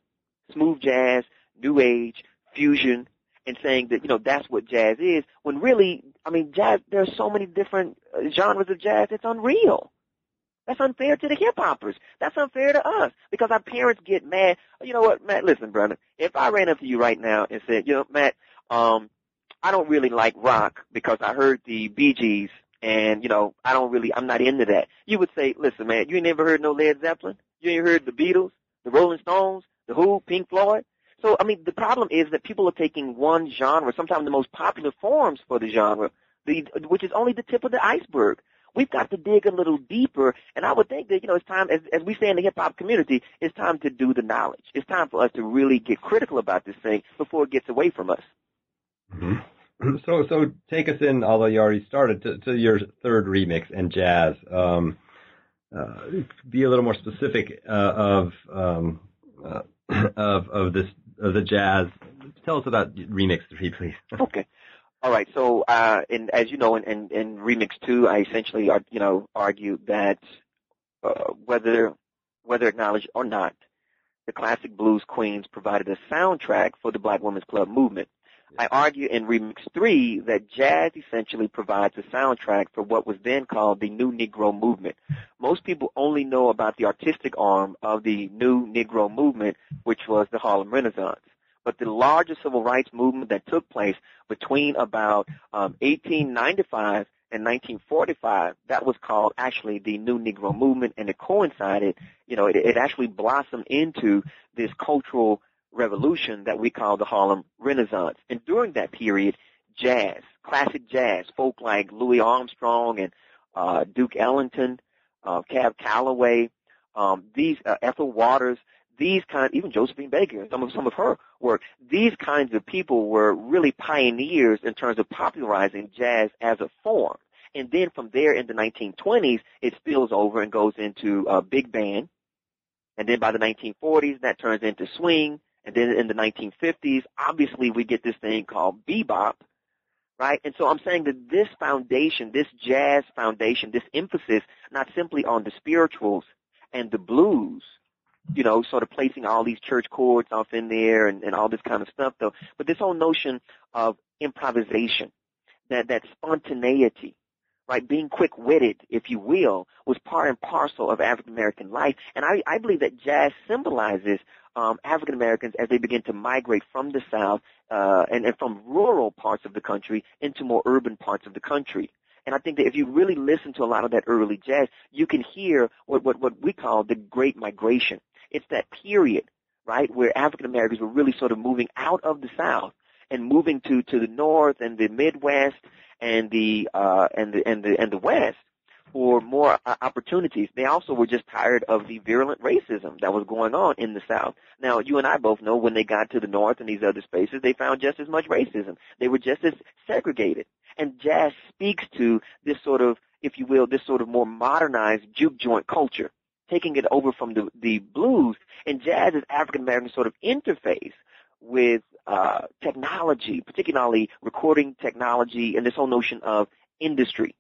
smooth jazz, new age, fusion, and saying that, you know, that's what jazz is, when really, I mean, jazz, there are so many different uh, genres of jazz, it's unreal. That's unfair to the hip-hoppers. That's unfair to us because our parents get mad. You know what, Matt, listen, brother, if I ran up to you right now and said, you know, Matt, um, I don't really like rock because I heard the Bee Gees and, you know, I don't really, I'm not into that. You would say, listen, man, you ain't never heard no Led Zeppelin? You ain't heard the Beatles, the Rolling Stones, the Who, Pink Floyd? So, I mean, the problem is that people are taking one genre, sometimes the most popular forms for the genre, the, which is only the tip of the iceberg. We've got to dig a little deeper, and I would think that, you know, it's time, as, as we say in the hip-hop community, it's time to do the knowledge. It's time for us to really get critical about this thing before it gets away from us. Mm-hmm. So, so take us in, although you already started, to, to your third remix and jazz. Um, uh, be a little more specific uh, of um, uh, of of this of the jazz. Tell us about remix three, please. Okay. All right. So, uh, in, as you know, in, in, in remix two, I essentially, uh, you know, argue that uh, whether whether acknowledged or not, the classic blues queens provided a soundtrack for the Black Women's Club movement. I argue in remix three that jazz essentially provides a soundtrack for what was then called the New Negro movement. Most people only know about the artistic arm of the New Negro movement, which was the Harlem Renaissance. But the larger civil rights movement that took place between about um, eighteen ninety-five and nineteen forty-five, that was called actually the New Negro movement, and it coincided, you know, it, it actually blossomed into this cultural revolution that we call the Harlem Renaissance. And during that period, jazz, classic jazz, folk like Louis Armstrong and uh, Duke Ellington, uh, Cab Calloway, um, these uh, Ethel Waters, these kind, even Josephine Baker, some of some of her work. These kinds of people were really pioneers in terms of popularizing jazz as a form. And then from there in the nineteen twenties, it spills over and goes into uh, big band. And then by the nineteen forties, that turns into swing. And then in the nineteen fifties, obviously we get this thing called bebop, right? And so I'm saying that this foundation, this jazz foundation, this emphasis, not simply on the spirituals and the blues, you know, sort of placing all these church chords off in there and, and all this kind of stuff, though, but this whole notion of improvisation, that, that spontaneity, right, being quick-witted, if you will, was part and parcel of African-American life. And I, I believe that jazz symbolizes um, African-Americans as they begin to migrate from the South uh, and, and from rural parts of the country into more urban parts of the country. And I think that if you really listen to a lot of that early jazz, you can hear what, what, what we call the Great Migration. It's that period, right, where African-Americans were really sort of moving out of the South and moving to, to the North and the Midwest and the uh, and the and the and the West for more uh, opportunities. They also were just tired of the virulent racism that was going on in the South. Now, you and I both know when they got to the North and these other spaces, they found just as much racism. They were just as segregated. And jazz speaks to this sort of, if you will, this sort of more modernized juke joint culture, taking it over from the, the blues. And jazz is African-American sort of interface with uh, technology, particularly recording technology and this whole notion of industry.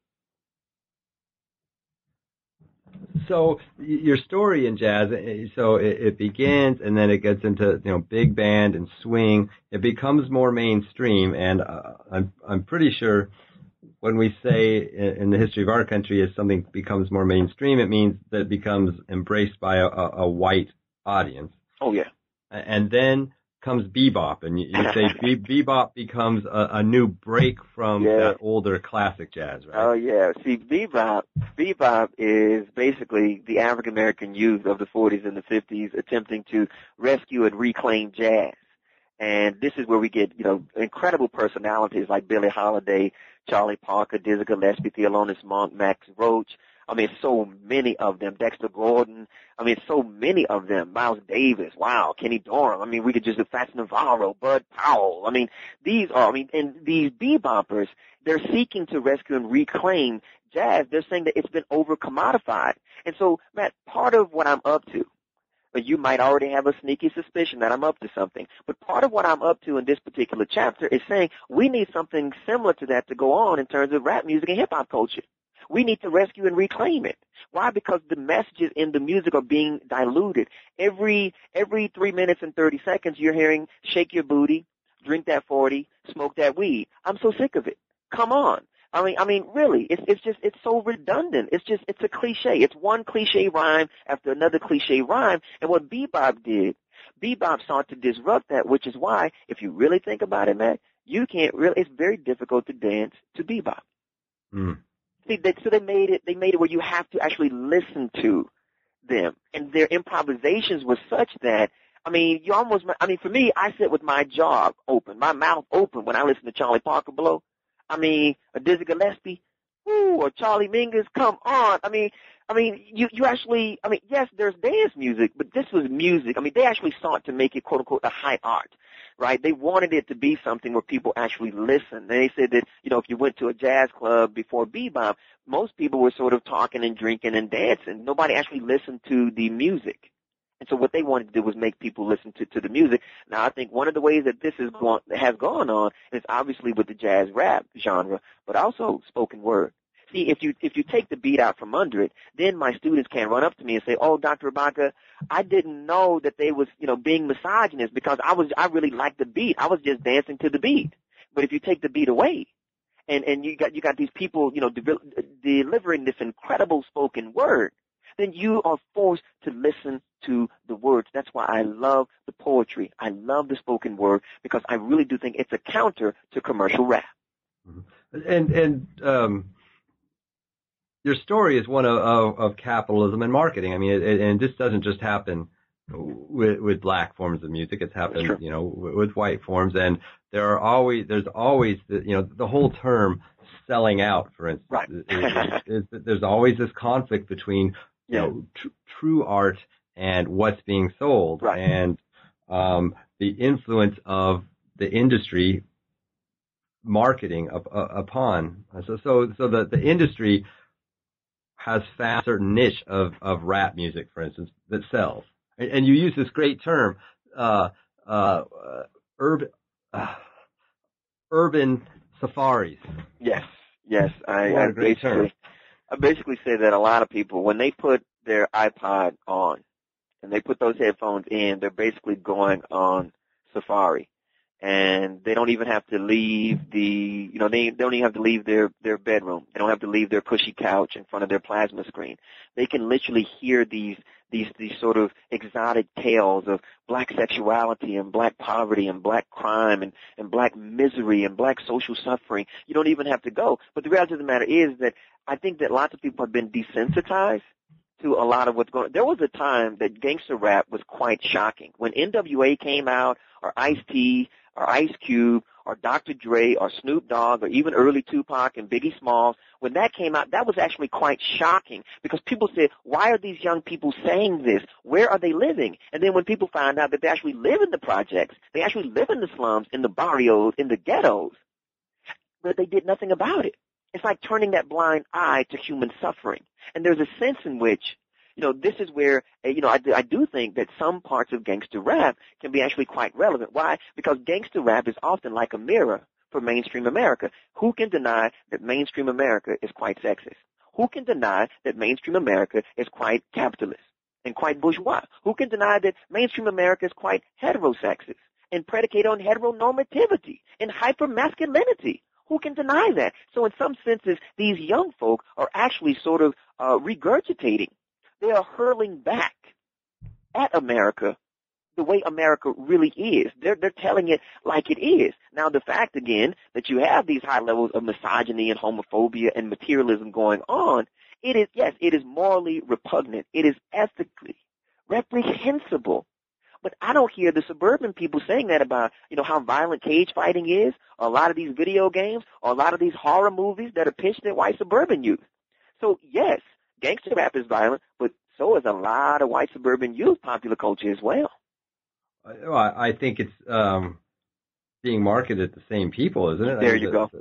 So your story in jazz, so it, it begins and then it gets into, you know, big band and swing. It becomes more mainstream, and uh, I'm I'm pretty sure when we say in, in the history of our country as something becomes more mainstream, it means that it becomes embraced by a, a, a white audience. Oh yeah. And then comes bebop, and you, you say be, bebop becomes a, a new break from yeah. that older classic jazz, right? Oh yeah. See, bebop, bebop is basically the African American youth of the forties and the fifties attempting to rescue and reclaim jazz. And this is where we get, you know, incredible personalities like Billie Holiday, Charlie Parker, Dizzy Gillespie, Thelonious Monk, Max Roach. I mean, so many of them. Dexter Gordon. I mean, so many of them. Miles Davis. Wow. Kenny Dorham. I mean, we could just do Fats Navarro, Bud Powell. I mean, these are, I mean, and these beboppers, they're seeking to rescue and reclaim jazz. They're saying that it's been over-commodified. And so, Matt, part of what I'm up to, but you might already have a sneaky suspicion that I'm up to something. But part of what I'm up to in this particular chapter is saying we need something similar to that to go on in terms of rap music and hip-hop culture. We need to rescue and reclaim it. Why? Because the messages in the music are being diluted. Every every three minutes and thirty seconds, you're hearing "shake your booty," "drink that forty," "smoke that weed." I'm so sick of it. Come on. I mean, I mean, really, it's it's just it's so redundant. It's just it's a cliche. It's one cliche rhyme after another cliche rhyme. And what bebop did, bebop sought to disrupt that, which is why, if you really think about it, Matt, you can't really. It's very difficult to dance to bebop. Mm. See, they, so they made it. They made it where you have to actually listen to them, and their improvisations were such that, I mean, you almost. I mean, for me, I sit with my jaw open, my mouth open when I listen to Charlie Parker blow. I mean, a Dizzy Gillespie, woo, or Charlie Mingus. Come on. I mean, I mean, you you actually. I mean, yes, there's dance music, but this was music. I mean, they actually sought to make it quote unquote a high art. Right? They wanted it to be something where people actually listen. They said that, you know, if you went to a jazz club before bebop, most people were sort of talking and drinking and dancing. Nobody actually listened to the music. And so what they wanted to do was make people listen to, to the music. Now, I think one of the ways that this is going, has gone on is obviously with the jazz rap genre, but also spoken word. See, if you if you take the beat out from under it, then my students can run up to me and say, "Oh, Doctor Ibaka, I didn't know that they was, you know, being misogynist because I was I really liked the beat. I was just dancing to the beat." But if you take the beat away, and and you got you got these people, you know, de- delivering this incredible spoken word, then you are forced to listen to the words. That's why I love the poetry. I love the spoken word because I really do think it's a counter to commercial rap. Mm-hmm. And and um. Your story is one of, of, of capitalism and marketing. I mean, it, it, and this doesn't just happen with, with black forms of music. It's happened, Sure. you know, with, with white forms. And there are always, there's always, the, you know, the whole term selling out, for instance. Right. is, is, is, there's always this conflict between, you yeah. know, tr- true art and what's being sold. Right. And um, the influence of the industry marketing up, uh, upon. So, so, so the, the industry has found a certain niche of, of rap music, for instance, that sells. And, and you use this great term, uh, uh, uh, urban, uh, urban safaris. Yes, yes. I, What I a great basically, term. I basically say that a lot of people, when they put their iPod on and they put those headphones in, they're basically going on safari. And they don't even have to leave the, you know, they, they don't even have to leave their, their bedroom. They don't have to leave their cushy couch in front of their plasma screen. They can literally hear these, these, these sort of exotic tales of black sexuality and black poverty and black crime and, and black misery and black social suffering. You don't even have to go. But the reality of the matter is that I think that lots of people have been desensitized to a lot of what's going on. There was a time that gangster rap was quite shocking. When N W A came out, or Ice-T, or Ice Cube, or Doctor Dre, or Snoop Dogg, or even early Tupac and Biggie Smalls, when that came out, that was actually quite shocking because people said, why are these young people saying this? Where are they living? And then when people found out that they actually live in the projects, they actually live in the slums, in the barrios, in the ghettos, but they did nothing about it. It's like turning that blind eye to human suffering. And there's a sense in which, you know, this is where, you know, I do, I do think that some parts of gangster rap can be actually quite relevant. Why? Because gangster rap is often like a mirror for mainstream America. Who can deny that mainstream America is quite sexist? Who can deny that mainstream America is quite capitalist and quite bourgeois? Who can deny that mainstream America is quite heterosexist and predicated on heteronormativity and hypermasculinity? Who can deny that? So in some senses, these young folk are actually sort of uh, regurgitating. They are hurling back at America the way America really is. They're, they're telling it like it is. Now, the fact, again, that you have these high levels of misogyny and homophobia and materialism going on, it is, yes, it is morally repugnant. It is ethically reprehensible. But I don't hear the suburban people saying that about, you know, how violent cage fighting is, or a lot of these video games, or a lot of these horror movies that are pitched at white suburban youth. So, yes, gangster rap is violent, but so is a lot of white suburban youth popular culture as well. Well, I think it's um, being marketed to the same people, isn't it? There I mean, you the, go.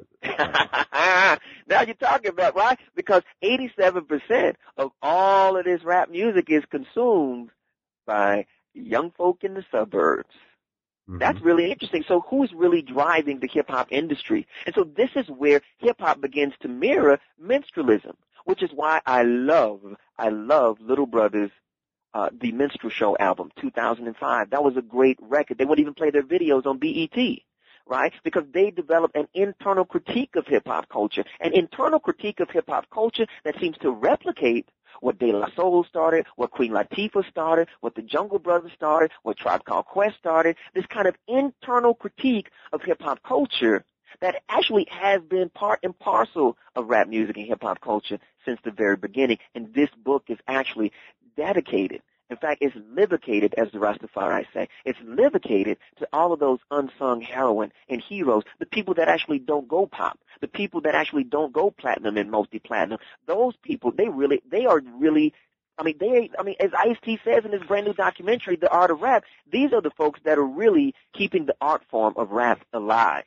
The, now you're talking about, why? Because eighty-seven percent of all of this rap music is consumed by young folk in the suburbs. Mm-hmm. That's really interesting. So who's really driving the hip-hop industry? And so this is where hip-hop begins to mirror minstrelsism. which is why I love, I love Little Brothers, uh, The Minstrel Show album, two thousand five. That was a great record. They wouldn't even play their videos on B E T, right? Because they developed an internal critique of hip-hop culture, an internal critique of hip-hop culture that seems to replicate what De La Soul started, what Queen Latifah started, what the Jungle Brothers started, what Tribe Called Quest started, this kind of internal critique of hip-hop culture that actually has been part and parcel of rap music and hip-hop culture since the very beginning. And this book is actually dedicated. In fact, it's livicated, as the Rastafari say. It's livicated to all of those unsung heroines and heroes, the people that actually don't go pop, the people that actually don't go platinum and multi-platinum. Those people, they really, they are really, I mean, they, I mean, as Ice-T says in his brand new documentary, The Art of Rap, these are the folks that are really keeping the art form of rap alive.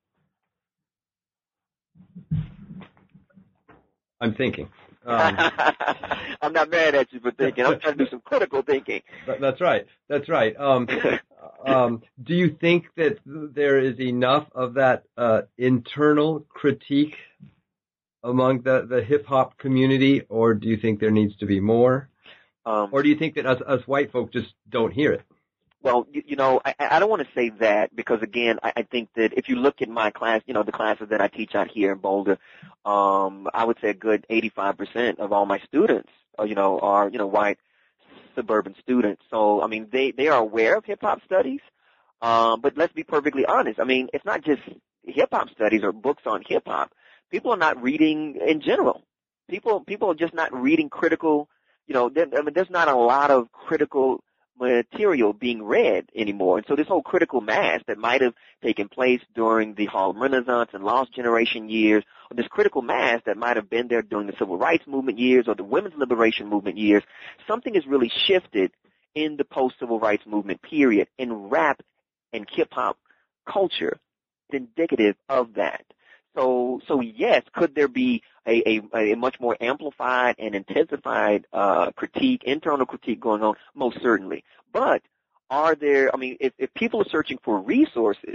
I'm thinking. Um, I'm not mad at you for thinking. I'm trying to do some critical thinking. That's right. That's right. Um, um, do you think that there is enough of that uh, internal critique among the, the hip-hop community, or do you think there needs to be more? Um, or do you think that us, us white folk just don't hear it? Well, you, you know, I, I don't want to say that because, again, I, I think that if you look at my class, you know, the classes that I teach out here in Boulder, um, I would say a good eighty-five percent of all my students, uh, you know, are, you know, white suburban students. So, I mean, they, they are aware of hip-hop studies, um, but let's be perfectly honest. I mean, it's not just hip-hop studies or books on hip-hop. People are not reading in general. People, people are just not reading critical, you know, there, I mean, there's not a lot of critical material being read anymore. And so this whole critical mass that might have taken place during the Harlem Renaissance and Lost Generation years, or this critical mass that might have been there during the Civil Rights Movement years or the Women's Liberation Movement years, something has really shifted in the post-Civil Rights Movement period. And rap and hip-hop culture is indicative of that. So, so yes, could there be a, a, a much more amplified and intensified uh, critique, internal critique going on? Most certainly. But are there, I mean, if, if people are searching for resources,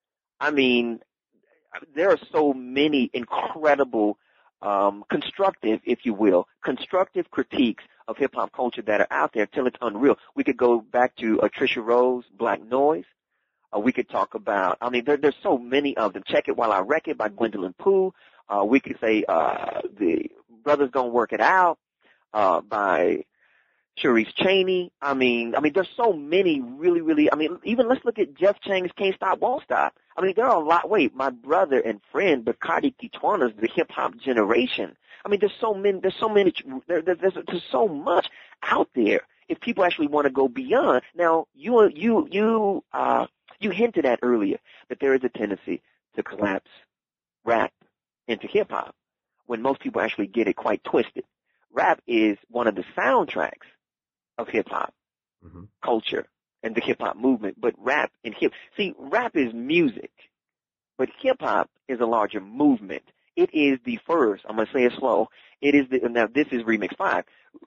I mean, there are so many incredible, um, constructive, if you will, constructive critiques of hip-hop culture that are out there till it's unreal. We could go back to uh, Trisha Rose, Black Noise. Uh, we could talk about, I mean, there, there's so many of them. Check It While I Wreck It by Gwendolyn Poole. Uh, we could say uh, The Brothers Gonna Work It Out uh, by Sharice Cheney. I mean, I mean, there's so many really, really, I mean, even let's look at Jeff Chang's Can't Stop, Won't Stop. I mean, there are a lot, wait, my brother and friend, Bacardi Kitwana's The Hip Hop Generation. I mean, there's so many, there's so many, there, there's, there's so much out there if people actually want to go beyond. Now, you, you, you, uh, You hinted at earlier that there is a tendency to collapse rap into hip-hop when most people actually get it quite twisted. Rap is one of the soundtracks of hip-hop mm-hmm. culture and the hip-hop movement, but rap and hip – see, rap is music, but hip-hop is a larger movement. It is the first – I'm going to say it slow. It is the – now, this is Remix five.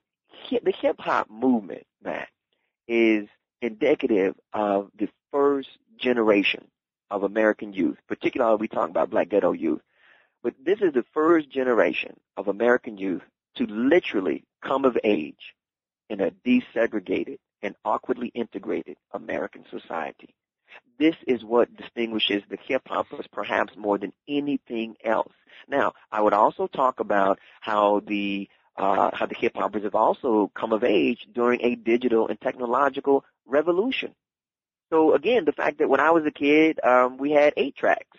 The hip-hop movement, Matt, is indicative of the first generation of American youth, particularly we talk about black ghetto youth. But this is the first generation of American youth to literally come of age in a desegregated and awkwardly integrated American society. This is what distinguishes the hip-hoppers perhaps more than anything else. Now, I would also talk about how the uh, how the hip-hoppers have also come of age during a digital and technological revolution. So again, the fact that when I was a kid, um, we had eight tracks,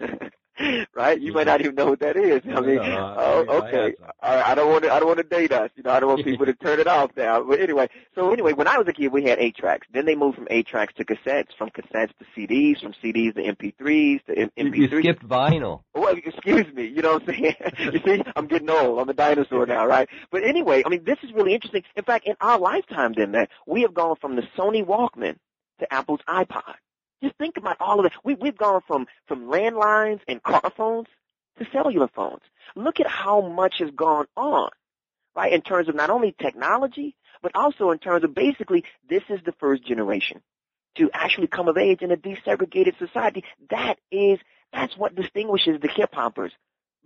right? You might not even know what that is. I mean, no, oh, okay. I, I don't want to, I don't want to date us. You know, I don't want people to turn it off now. But anyway, so anyway, when I was a kid, we had eight tracks. Then they moved from eight tracks to cassettes, from cassettes to C Ds, from C Ds to M P threes to M P threes. You skipped vinyl. Well, excuse me. You know what I'm saying? You see, I'm getting old. I'm a dinosaur now, right? But anyway, I mean, this is really interesting. In fact, in our lifetime, then, man, we have gone from the Sony Walkman to Apple's iPod. Just think about all of it. We, we've gone from, from landlines and car phones to cellular phones. Look at how much has gone on, right, in terms of not only technology, but also in terms of basically this is the first generation to actually come of age in a desegregated society. That is, that's what distinguishes the hip-hoppers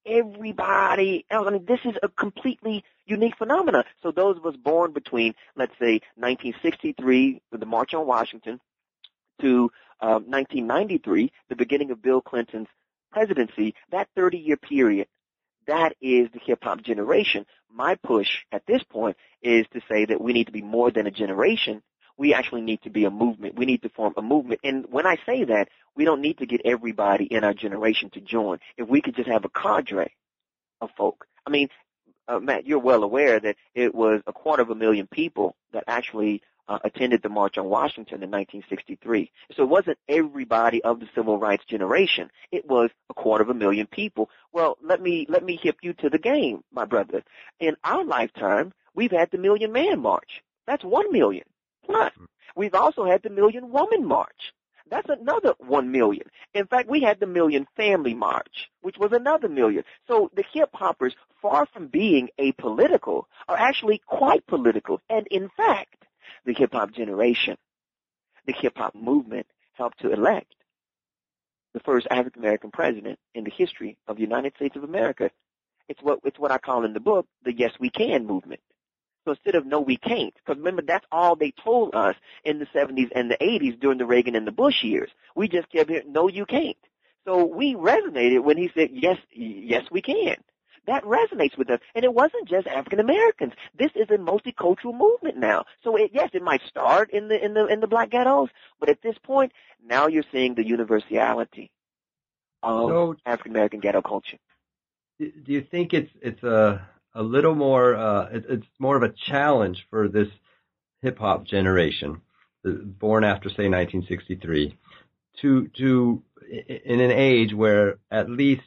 everybody else. I mean, this is a completely unique phenomenon. So those of us born between, let's say, nineteen sixty-three, with the March on Washington, to uh, nineteen ninety-three, the beginning of Bill Clinton's presidency, that thirty-year period, that is the hip-hop generation. My push at this point is to say that we need to be more than a generation. We actually need to be a movement. We need to form a movement. And when I say that, we don't need to get everybody in our generation to join. If we could just have a cadre of folk. I mean, uh, Matt, you're well aware that it was a quarter of a million people that actually uh, attended the March on Washington in nineteen sixty-three. So it wasn't everybody of the civil rights generation. It was a quarter of a million people. Well, let me let me hip you to the game, my brother. In our lifetime, we've had the Million Man March. That's one million. Plus, we've also had the Million Woman March. That's another one million. In fact, we had the Million Family March, which was another million. So the hip-hoppers, far from being apolitical, are actually quite political. And in fact, the hip-hop generation, the hip-hop movement, helped to elect the first African-American president in the history of the United States of America. It's what, it's what I call in the book the Yes We Can movement. So instead of no, we can't, because remember, that's all they told us in the seventies and the eighties during the Reagan and the Bush years. We just kept hearing, no, you can't. So we resonated when he said, yes, yes, we can. That resonates with us. And it wasn't just African Americans. This is a multicultural movement now. So it, yes, it might start in the in the in the black ghettos, but at this point, now you're seeing the universality of So, African American ghetto culture. do you think it's it's a a little more uh, it, it's more of a challenge for this hip hop generation, born after say nineteen sixty-three, to to in an age where at least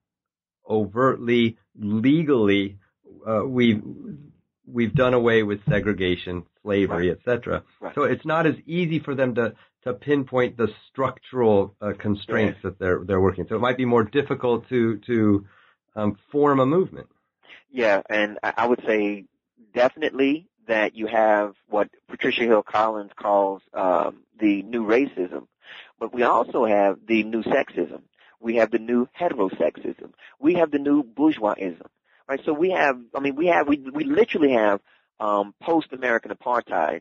overtly legally uh, we've we've done away with segregation, slavery, Right. et cetera. Right. So it's not as easy for them to to pinpoint the structural uh, constraints Yeah. that they're they're working. So it might be more difficult to to um, form a movement. Yeah, and I I would say definitely that you have what Patricia Hill Collins calls um, the new racism, but we also have the new sexism. We have the new heterosexism. We have the new bourgeoisism. Right? So we have, I mean, we have, we we literally have um, post-American apartheid.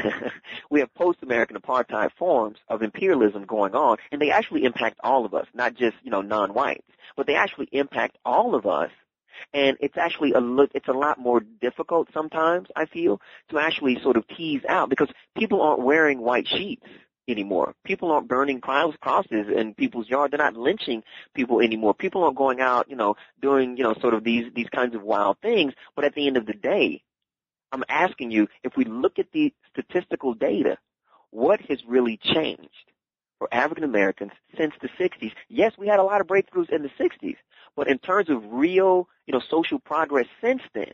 We have post-American apartheid forms of imperialism going on, and they actually impact all of us, not just, you know, non-whites, but they actually impact all of us. And it's actually a look, it's a lot more difficult sometimes, I feel, to actually sort of tease out, because people aren't wearing white sheets anymore. People aren't burning cross- crosses in people's yard. They're not lynching people anymore. People aren't going out, you know, doing, you know, sort of these, these kinds of wild things. But at the end of the day, I'm asking you, if we look at the statistical data, what has really changed for African Americans since the sixties? Yes, we had a lot of breakthroughs in the sixties, but in terms of real, you know, social progress since then,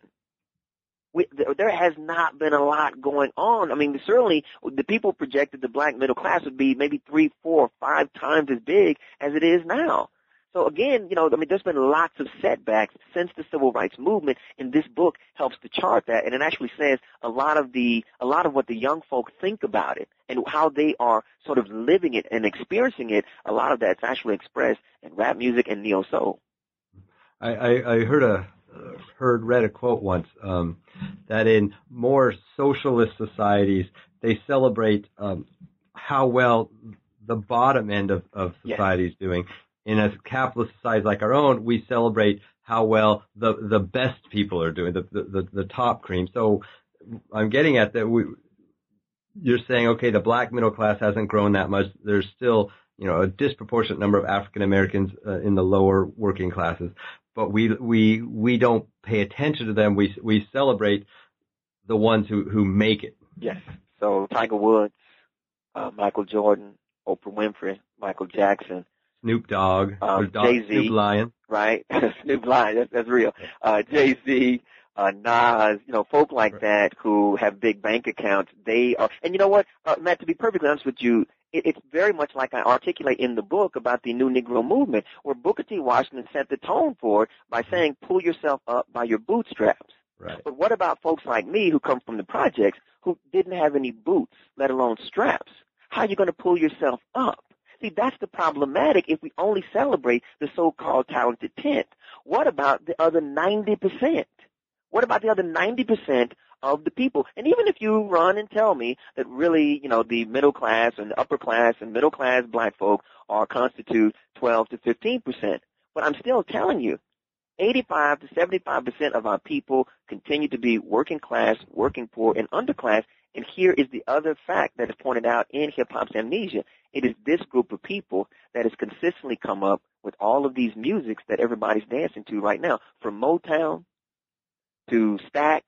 we, there has not been a lot going on. I mean, certainly the people projected the black middle class would be maybe three, four, five times as big as it is now. So again, you know, I mean, there's been lots of setbacks since the civil rights movement, and this book helps to chart that, and it actually says a lot of the, a lot of what the young folk think about it and how they are sort of living it and experiencing it. A lot of that's actually expressed in rap music and neo soul. I, I, I heard a heard read a quote once um, that in more socialist societies they celebrate um, how well the bottom end of, of society is doing. In a capitalist society like our own, we celebrate how well the the best people are doing, the the, the, the top cream. So I'm getting at that. We, you're saying, okay, the black middle class hasn't grown that much. There's still, you know, a disproportionate number of African Americans uh, in the lower working classes, but we we we don't pay attention to them. We we celebrate the ones who who make it. Yes. So Tiger Woods, uh, Michael Jordan, Oprah Winfrey, Michael Jackson, Snoop Dogg, um, or Dog, Jay-Z, Snoop Lion, right? Snoop Lion, that's, that's real. Uh, Jay-Z, uh, Nas, you know, folk like Right. that who have big bank accounts. They are, and you know what, uh, Matt, to be perfectly honest with you, it, it's very much like I articulate in the book about the New Negro movement, where Booker T. Washington set the tone for it by saying, pull yourself up by your bootstraps. right? But what about folks like me who come from the projects who didn't have any boots, let alone straps? How are you going to pull yourself up? See, that's the problematic if we only celebrate the so-called talented tenth. what about the other ninety percent? What about the other ninety percent of the people? And even if you run and tell me that really, you know, the middle class and the upper class and middle class black folk are constitute twelve to fifteen percent, but I'm still telling you, eighty-five to seventy-five percent of our people continue to be working class, working poor, and underclass. And here is the other fact that is pointed out in Hip Hop's Amnesia. It is this group of people that has consistently come up with all of these musics that everybody's dancing to right now, from Motown to Stax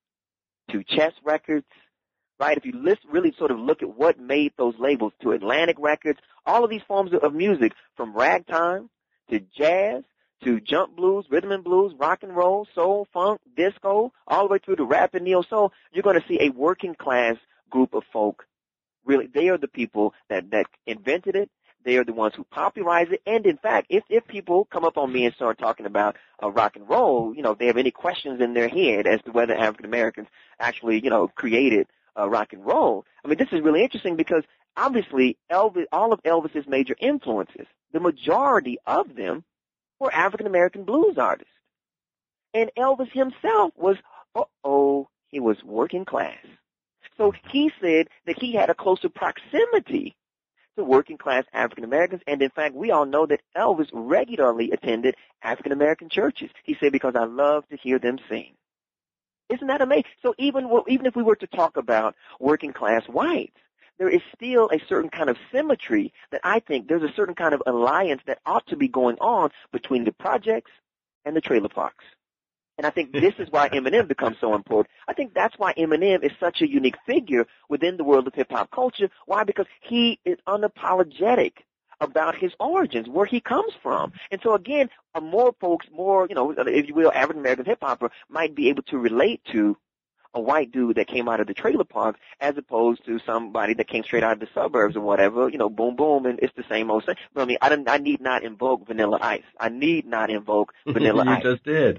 to Chess Records, right? If you list, really sort of look at what made those labels, to Atlantic Records, all of these forms of music, from ragtime to jazz to jump blues, rhythm and blues, rock and roll, soul, funk, disco, all the way through to rap and neo-soul, you're going to see a working class group of folk. Really, they are the people that, that invented it. They are the ones who popularized it. And in fact, if, if people come up on me and start talking about uh, rock and roll, you know, if they have any questions in their head as to whether African Americans actually, you know, created uh, rock and roll, I mean, this is really interesting because obviously Elvis, all of Elvis's major influences, the majority of them were African American blues artists. And Elvis himself was, uh-oh, he was working class. So he said that he had a closer proximity to working class African Americans. And in fact, we all know that Elvis regularly attended African American churches. He said, because I love to hear them sing. Isn't that amazing? So even, even if we were to talk about working class whites, there is still a certain kind of symmetry that I think there's a certain kind of alliance that ought to be going on between the projects and the trailer parks. And I think this is why Eminem becomes so important. I think that's why Eminem is such a unique figure within the world of hip-hop culture. Why? Because he is unapologetic about his origins, where he comes from. And so, again, more folks, more, you know, if you will, African-American hip-hopper might be able to relate to a white dude that came out of the trailer park as opposed to somebody that came straight out of the suburbs or whatever, you know, boom, boom, and it's the same old thing. But I mean, I, don't, I need not invoke Vanilla Ice. I need not invoke Vanilla you Ice. You just did.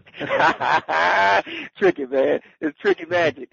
Tricky, man. It's tricky magic.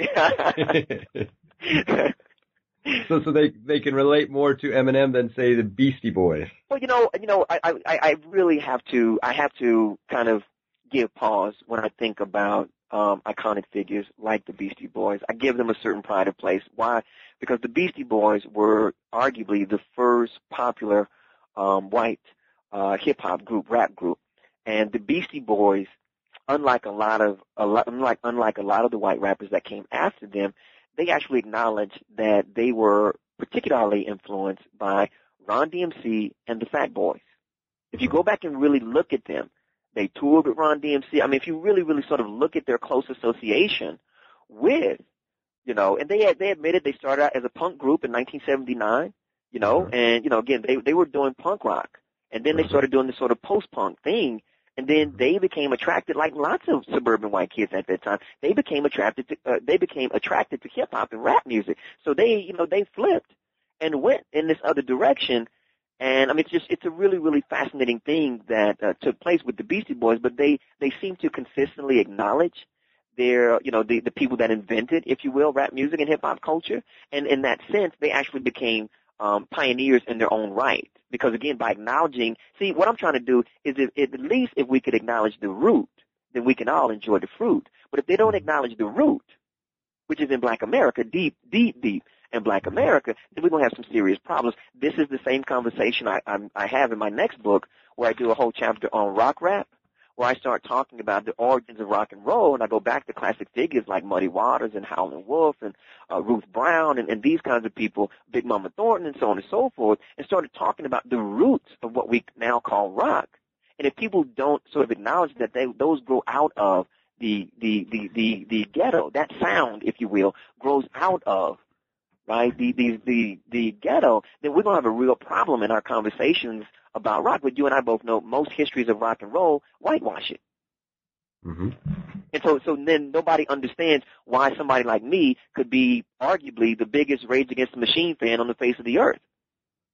so so they, they can relate more to Eminem than, say, the Beastie Boys. Well, you know, you know, I, I, I really have to, I have to kind of give pause when I think about Um, iconic figures like the Beastie Boys. I give them a certain pride of place. Why? Because the Beastie Boys were arguably the first popular um, white uh, hip-hop group, rap group. And the Beastie Boys, unlike a lot of, a lot, unlike, unlike a lot of the white rappers that came after them, they actually acknowledged that they were particularly influenced by Run D M C and the Fat Boys. If you go back and really look at them, they toured with Run D M C. I mean, if you really, really sort of look at their close association with, you know, and they had, they admitted they started out as a punk group in nineteen seventy-nine, you know, mm-hmm. and, you know, again, they, they were doing punk rock. And then mm-hmm. they started doing this sort of post-punk thing. And then mm-hmm. they became attracted, like lots of suburban white kids at that time, they became attracted to, uh, they became attracted to hip-hop and rap music. So they, you know, they flipped and went in this other direction. And I mean, it's just, it's a really, really fascinating thing that uh, took place with the Beastie Boys, but they, they seem to consistently acknowledge their, you know, the, the people that invented, if you will, rap music and hip hop culture. And in that sense, they actually became, um, pioneers in their own right. Because again, by acknowledging, see, what I'm trying to do is if, if, at least if we could acknowledge the root, then we can all enjoy the fruit. But if they don't acknowledge the root, which is in Black America, deep, deep, deep, in Black America, then we're going to have some serious problems. This is the same conversation I, I, I have in my next book, where I do a whole chapter on rock rap, where I start talking about the origins of rock and roll, and I go back to classic figures like Muddy Waters and Howlin' Wolf and uh, Ruth Brown and, and these kinds of people, Big Mama Thornton and so on and so forth, and started talking about the roots of what we now call rock. And if people don't sort of acknowledge that they, those grow out of the, the, the, the, the ghetto, that sound, if you will, grows out of right, the, the, the, the ghetto, then we're going to have a real problem in our conversations about rock. But you and I both know most histories of rock and roll whitewash it. Mm-hmm. And so, so then nobody understands why somebody like me could be arguably the biggest Rage Against the Machine fan on the face of the earth.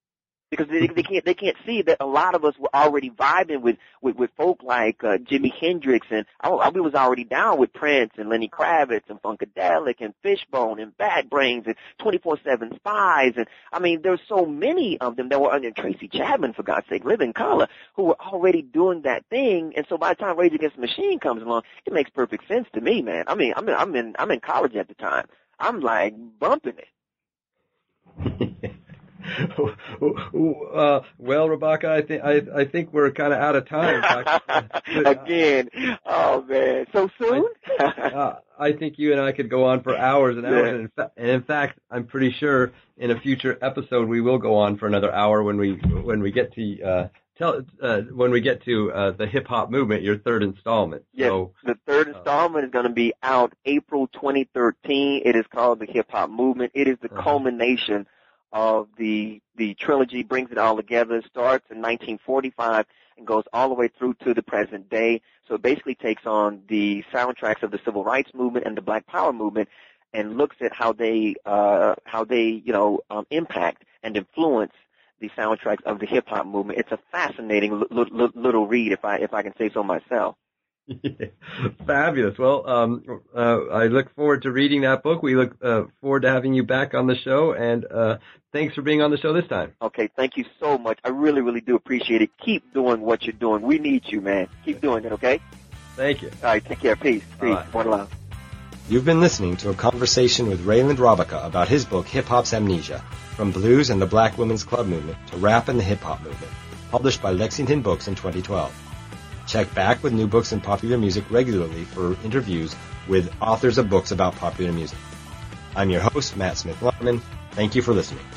Because they, they can't they can't see that a lot of us were already vibing with with, with folk like uh, Jimi Hendrix, and I, I we was already down with Prince and Lenny Kravitz and Funkadelic and Fishbone and Bad Brains and twenty-four seven Spies, and I mean there's so many of them that were under Tracy Chapman, for God's sake, Living Colour, who were already doing that thing. And so by the time Rage Against the Machine comes along, it makes perfect sense to me, man. I mean I'm in, I'm in I'm in college at the time. I'm like bumping it. uh, well, Rabaka, I think I, I think we're kind of out of time. Again, oh man, so soon? I, uh, I think you and I could go on for hours and hours, yeah. and, in fa- and in fact, I'm pretty sure in a future episode we will go on for another hour when we when we get to uh, tell uh, when we get to uh, the hip hop movement, your third installment. Yes, so, the third installment uh, is going to be out April twenty thirteen. It is called the Hip Hop Movement. It is the uh-huh. culmination of the the trilogy, brings it all together, starts in nineteen forty-five and goes all the way through to the present day. So it basically takes on the soundtracks of the Civil Rights Movement and the Black Power Movement and looks at how they uh how they, you know, um, impact and influence the soundtracks of the hip hop movement. It's a fascinating l- l- little read, if I if I can say so myself. Fabulous. Well, um, uh, I look forward to reading that book. We look uh, forward to having you back on the show, and uh, thanks for being on the show this time. Okay, thank you so much. I really, really do appreciate it. Keep doing what you're doing. We need you, man. Keep doing it, okay? Thank you. All right, take care. Peace. Peace. One love. You've been listening to a conversation with Rayland Robica about his book, Hip Hop's Amnesia, From Blues and the Black Women's Club Movement to Rap and the Hip Hop Movement, published by Lexington Books in twenty twelve. Check back with New Books in Popular Music regularly for interviews with authors of books about popular music. I'm your host, Matt Smith Larman. Thank you for listening.